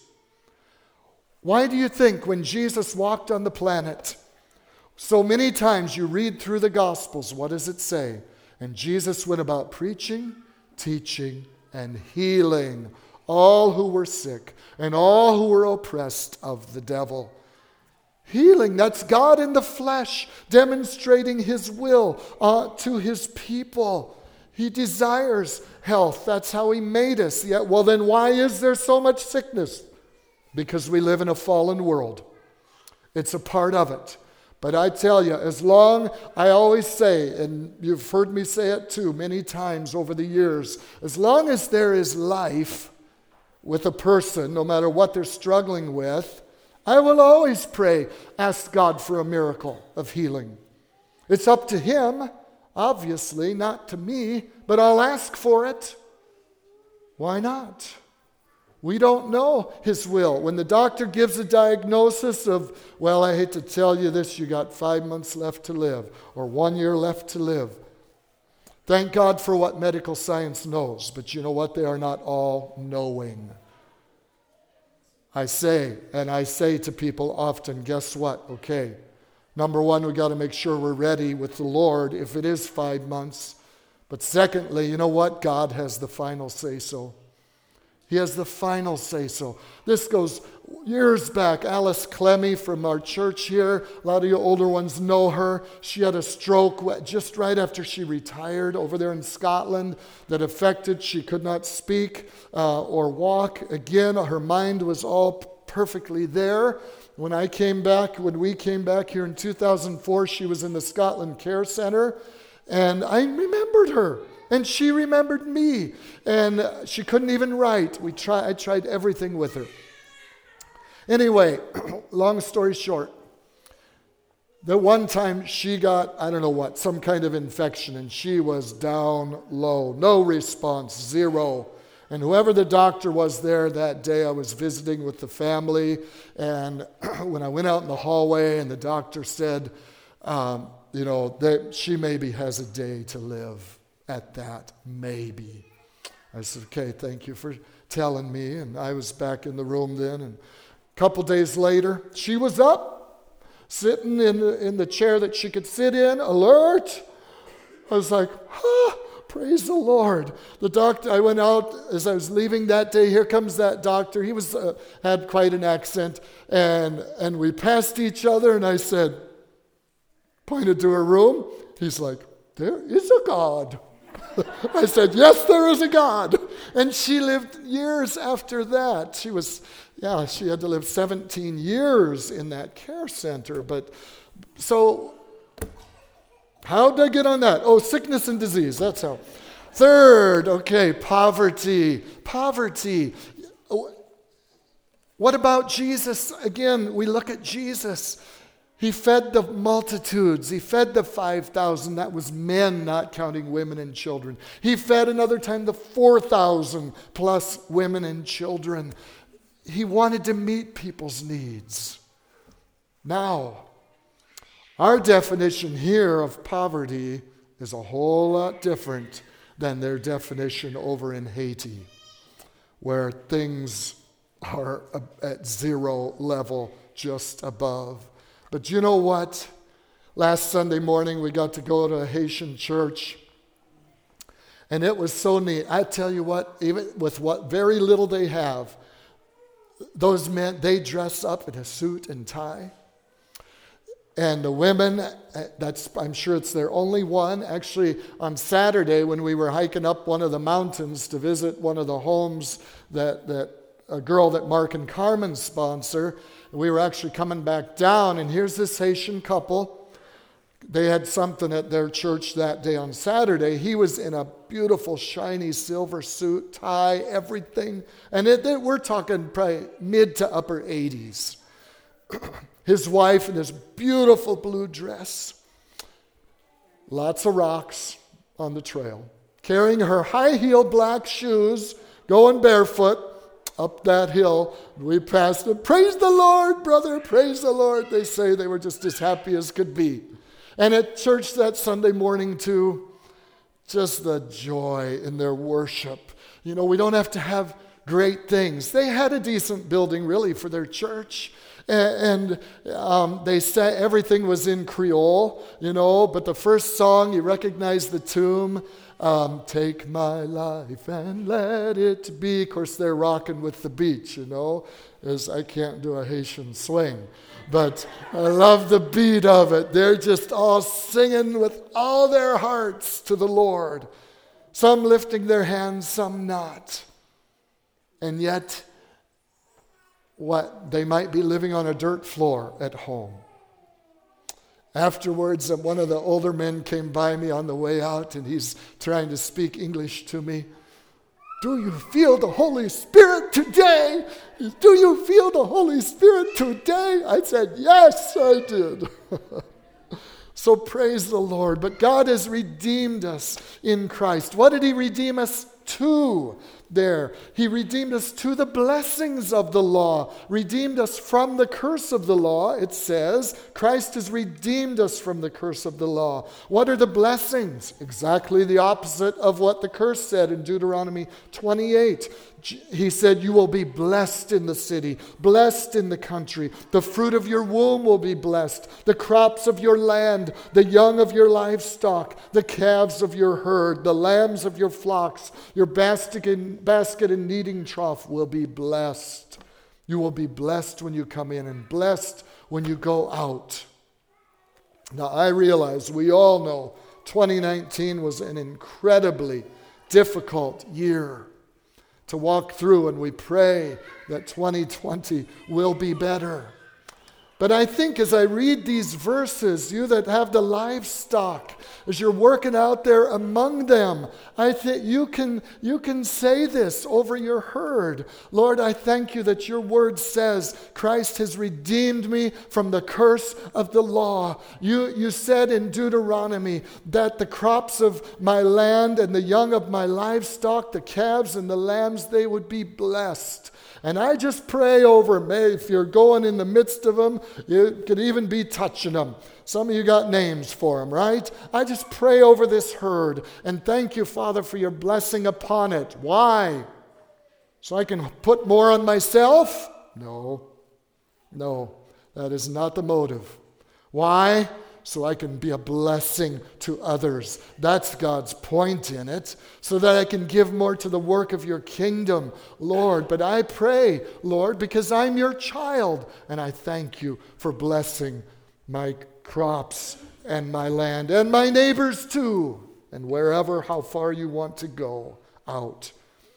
Why do you think when Jesus walked on the planet, so many times you read through the Gospels, what does it say? And Jesus went about preaching, teaching, and healing all who were sick and all who were oppressed of the devil. Healing, that's God in the flesh, demonstrating his will uh, to his people. He desires health. That's how he made us. Yeah, well, then why is there so much sickness? Because we live in a fallen world. It's a part of it. But I tell you, as long, I always say, and you've heard me say it too many times over the years, as long as there is life with a person, no matter what they're struggling with, I will always pray, ask God for a miracle of healing. It's up to him, obviously, not to me, but I'll ask for it. Why not? We don't know his will. When the doctor gives a diagnosis of, well, I hate to tell you this, you got five months left to live, or one year left to live. Thank God for what medical science knows, but you know what? They are not all knowing. I say, and I say to people often, guess what? Okay, number one, we got to make sure we're ready with the Lord if it is five months. But secondly, you know what? God has the final say-so. He has the final say-so. This goes years back. Alice Clemmy from our church here, a lot of you older ones know her. She had a stroke just right after she retired over there in Scotland that affected, she could not speak uh, or walk. Again, her mind was all perfectly there. When I came back, when we came back here in two thousand four, she was in the Scotland Care Center, and I remembered her. And she remembered me, and she couldn't even write. We try, I tried everything with her. Anyway, long story short, the one time she got, I don't know what, some kind of infection, and she was down low, no response, zero. And whoever the doctor was there that day, I was visiting with the family, and when I went out in the hallway, and the doctor said, um, you know, that she maybe has a day to live. At that, maybe. I said, okay, thank you for telling me. And I was back in the room then. And a couple days later, she was up, sitting in the, in the chair that she could sit in, alert. I was like, ah, praise the Lord. The doctor, I went out as I was leaving that day. Here comes that doctor. He was uh, had quite an accent. And, and we passed each other, and I said, pointed to her room. He's like, there is a God. I said, yes, there is a God. And she lived years after that. She was, yeah, she had to live seventeen years in that care center. But so, how did I get on that? Oh, sickness and disease, that's how. Third, okay, poverty. Poverty. What about Jesus? Again, we look at Jesus. He fed the multitudes. He fed the five thousand. That was men, not counting women and children. He fed another time the four thousand plus women and children. He wanted to meet people's needs. Now, our definition here of poverty is a whole lot different than their definition over in Haiti, where things are at zero level, just above. But you know what? Last Sunday morning, we got to go to a Haitian church, and it was so neat. I tell you what, even with what very little they have, those men, they dress up in a suit and tie. And the women, that's I'm sure it's their only one. Actually, on Saturday, when we were hiking up one of the mountains to visit one of the homes that, that a girl that Mark and Carmen sponsor, we were actually coming back down, and here's this Haitian couple. They had something at their church that day on Saturday. He was in a beautiful, shiny silver suit, tie, everything. And it, it, we're talking probably mid to upper eighties. His wife in this beautiful blue dress. Lots of rocks on the trail. Carrying her high-heeled black shoes, going barefoot up that hill. We passed them. Praise the Lord, brother, praise the Lord. They say they were just as happy as could be. And at church that Sunday morning too, just the joy in their worship. You know, we don't have to have great things. They had a decent building really for their church. And um, they said everything was in Creole, you know, but the first song, you recognize the tune, um, take my life and let it be. Of course, they're rocking with the beat, you know, as I can't do a Haitian swing. But I love the beat of it. They're just all singing with all their hearts to the Lord. Some lifting their hands, some not. And yet, what? They might be living on a dirt floor at home. Afterwards, one of the older men came by me on the way out, and he's trying to speak English to me. Do you feel the Holy Spirit today? Do you feel the Holy Spirit today? I said, yes, I did. So praise the Lord. But God has redeemed us in Christ. What did he redeem us to there? He redeemed us to the blessings of the law. Redeemed us from the curse of the law, it says. Christ has redeemed us from the curse of the law. What are the blessings? Exactly the opposite of what the curse said in Deuteronomy twenty-eight. He said, you will be blessed in the city, blessed in the country. The fruit of your womb will be blessed. The crops of your land, the young of your livestock, the calves of your herd, the lambs of your flocks, your basket and, basket and kneading trough will be blessed. You will be blessed when you come in and blessed when you go out. Now, I realize, we all know, twenty nineteen was an incredibly difficult year to walk through, and we pray that twenty twenty will be better. But I think as I read these verses, you that have the livestock, as you're working out there among them, I think you can you can say this over your herd. Lord, I thank you that your word says Christ has redeemed me from the curse of the law. You, you said in Deuteronomy that the crops of my land and the young of my livestock, the calves and the lambs, they would be blessed. And I just pray over them. Hey, if you're going in the midst of them, you could even be touching them. Some of you got names for them, right? I just pray over this herd and thank you, Father, for your blessing upon it. Why? So I can put more on myself? No. No, that is not the motive. Why? So I can be a blessing to others. That's God's point in it, so that I can give more to the work of your kingdom, Lord. But I pray, Lord, because I'm your child, and I thank you for blessing my crops and my land and my neighbors too, and wherever, how far you want to go out.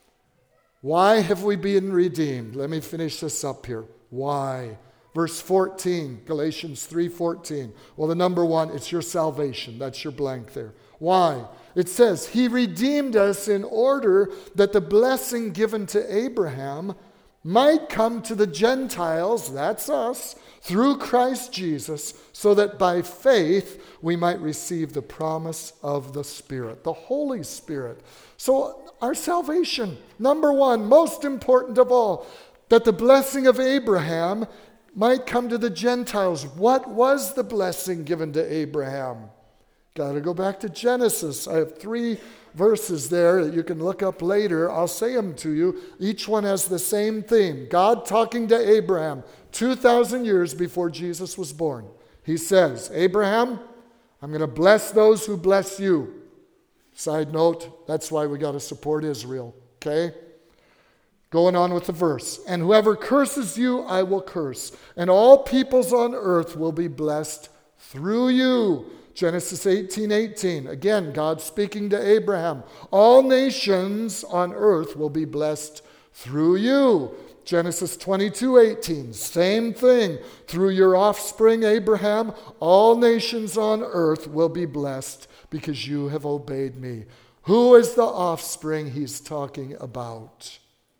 Why have we been redeemed? Let me finish this up here. Why? Verse fourteen, Galatians three fourteen. Well, the number one, it's your salvation. That's your blank there. Why? It says, he redeemed us in order that the blessing given to Abraham might come to the Gentiles, that's us, through Christ Jesus, so that by faith we might receive the promise of the Spirit, the Holy Spirit. So our salvation, number one, most important of all, that the blessing of Abraham might come to the Gentiles. What was the blessing given to Abraham? Got to go back to Genesis. I have three verses there that you can look up later. I'll say them to you. Each one has the same theme. God talking to Abraham two thousand years before Jesus was born. He says, Abraham, I'm going to bless those who bless you. Side note, that's why we got to support Israel, okay? Going on with the verse. And whoever curses you, I will curse. And all peoples on earth will be blessed through you. Genesis eighteen eighteen. Again, God speaking to Abraham. All nations on earth will be blessed through you. Genesis twenty-two eighteen. Same thing. Through your offspring, Abraham, all nations on earth will be blessed because you have obeyed me. Who is the offspring he's talking about?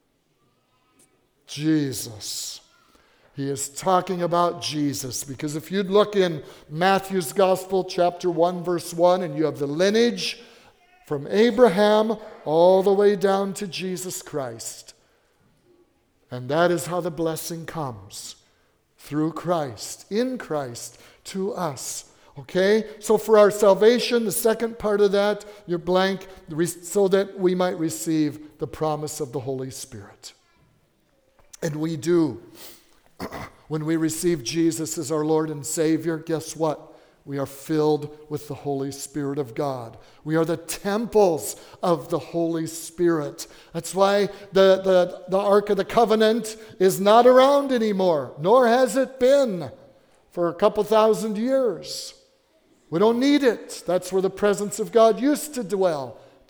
Jesus. He is talking about Jesus, because if you'd look in Matthew's Gospel, chapter one, verse one, and you have the lineage from Abraham all the way down to Jesus Christ. And that is how the blessing comes, through Christ, in Christ, to us. Okay? So for our salvation, the second part of that, your blank, so that we might receive the promise of the Holy Spirit. And we do. When we receive Jesus as our Lord and Savior, guess what? We are filled with the Holy Spirit of God. We are the temples of the Holy Spirit. That's why the, the, the Ark of the Covenant is not around anymore, nor has it been for a couple thousand years. We don't need it. That's where the presence of God used to dwell.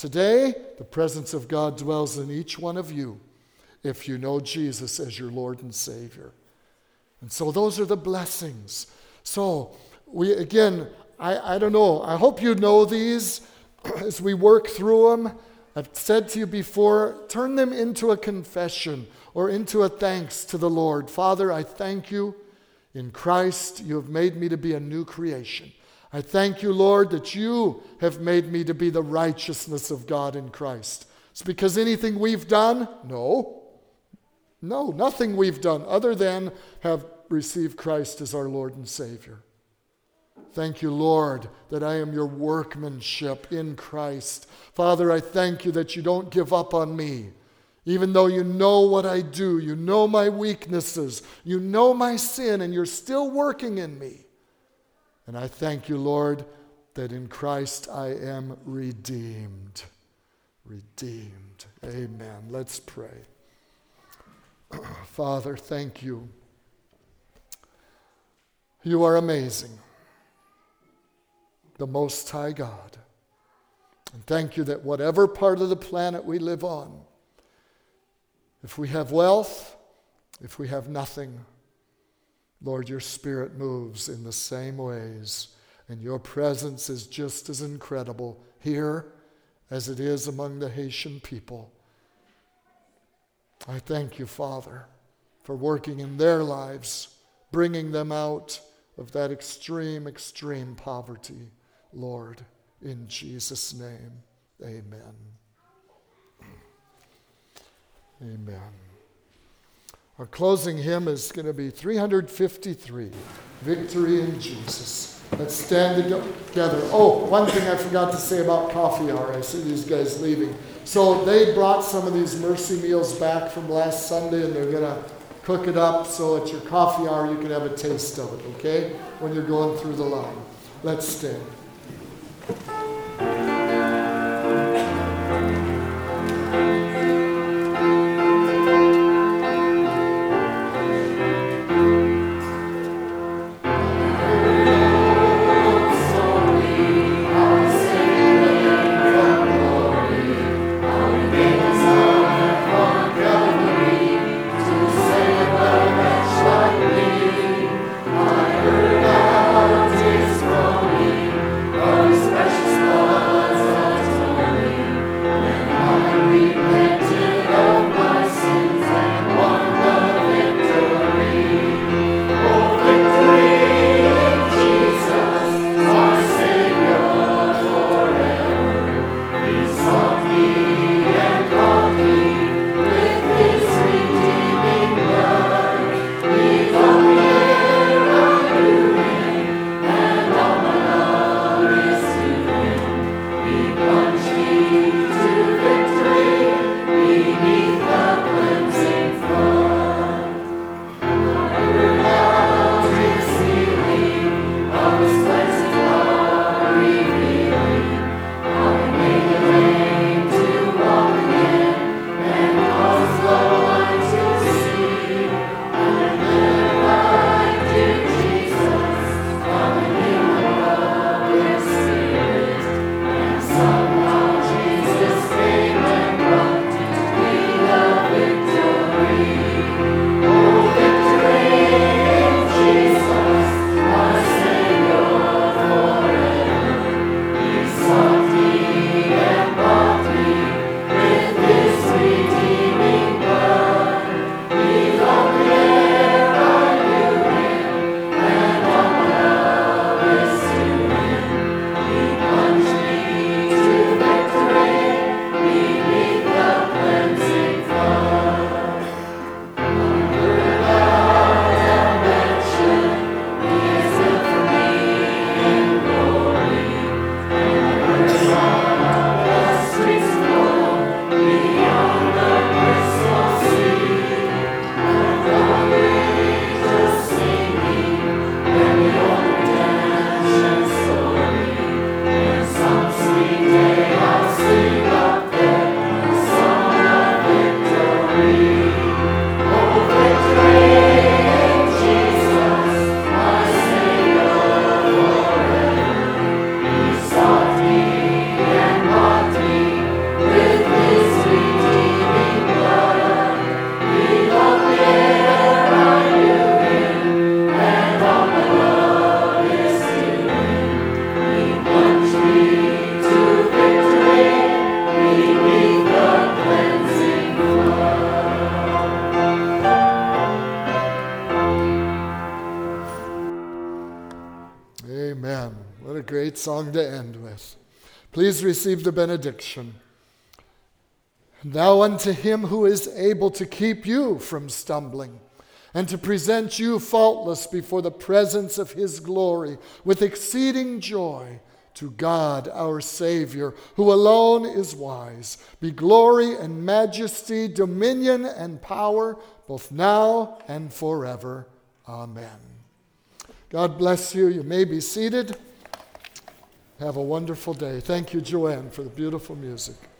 Today, the presence of God dwells in each one of you if you know Jesus as your Lord and Savior. And so those are the blessings. So, we again, I, I don't know, I hope you know these as we work through them. I've said to you before, turn them into a confession or into a thanks to the Lord. Father, I thank you. In Christ, you have made me to be a new creation. I thank you, Lord, that you have made me to be the righteousness of God in Christ. It's because anything we've done? No. No, nothing we've done other than have received Christ as our Lord and Savior. Thank you, Lord, that I am your workmanship in Christ. Father, I thank you that you don't give up on me. Even though you know what I do, you know my weaknesses, you know my sin, and you're still working in me. And I thank you, Lord, that in Christ I am redeemed. Redeemed. Amen. Let's pray. Father, thank you. You are amazing. The Most High God. And thank you that whatever part of the planet we live on, if we have wealth, if we have nothing, Lord, your Spirit moves in the same ways, and your presence is just as incredible here as it is among the Haitian people. I thank you, Father, for working in their lives, bringing them out of that extreme, extreme poverty, Lord, in Jesus' name, amen. Amen. Our closing hymn is going to be three fifty-three, Victory in Jesus. Let's stand together. Oh, one thing I forgot to say about coffee hour. I see these guys leaving. So they brought some of these mercy meals back from last Sunday, and they're going to cook it up so at your coffee hour you can have a taste of it, okay? When you're going through the line. Let's stand. Glory. Amen. What a great song to end with. Please receive the benediction. Now unto him who is able to keep you from stumbling and to present you faultless before the presence of his glory with exceeding joy, to God our Savior, who alone is wise, be glory and majesty, dominion and power, both now and forever. Amen. God bless you. You may be seated. Have a wonderful day. Thank you, Joanne, for the beautiful music.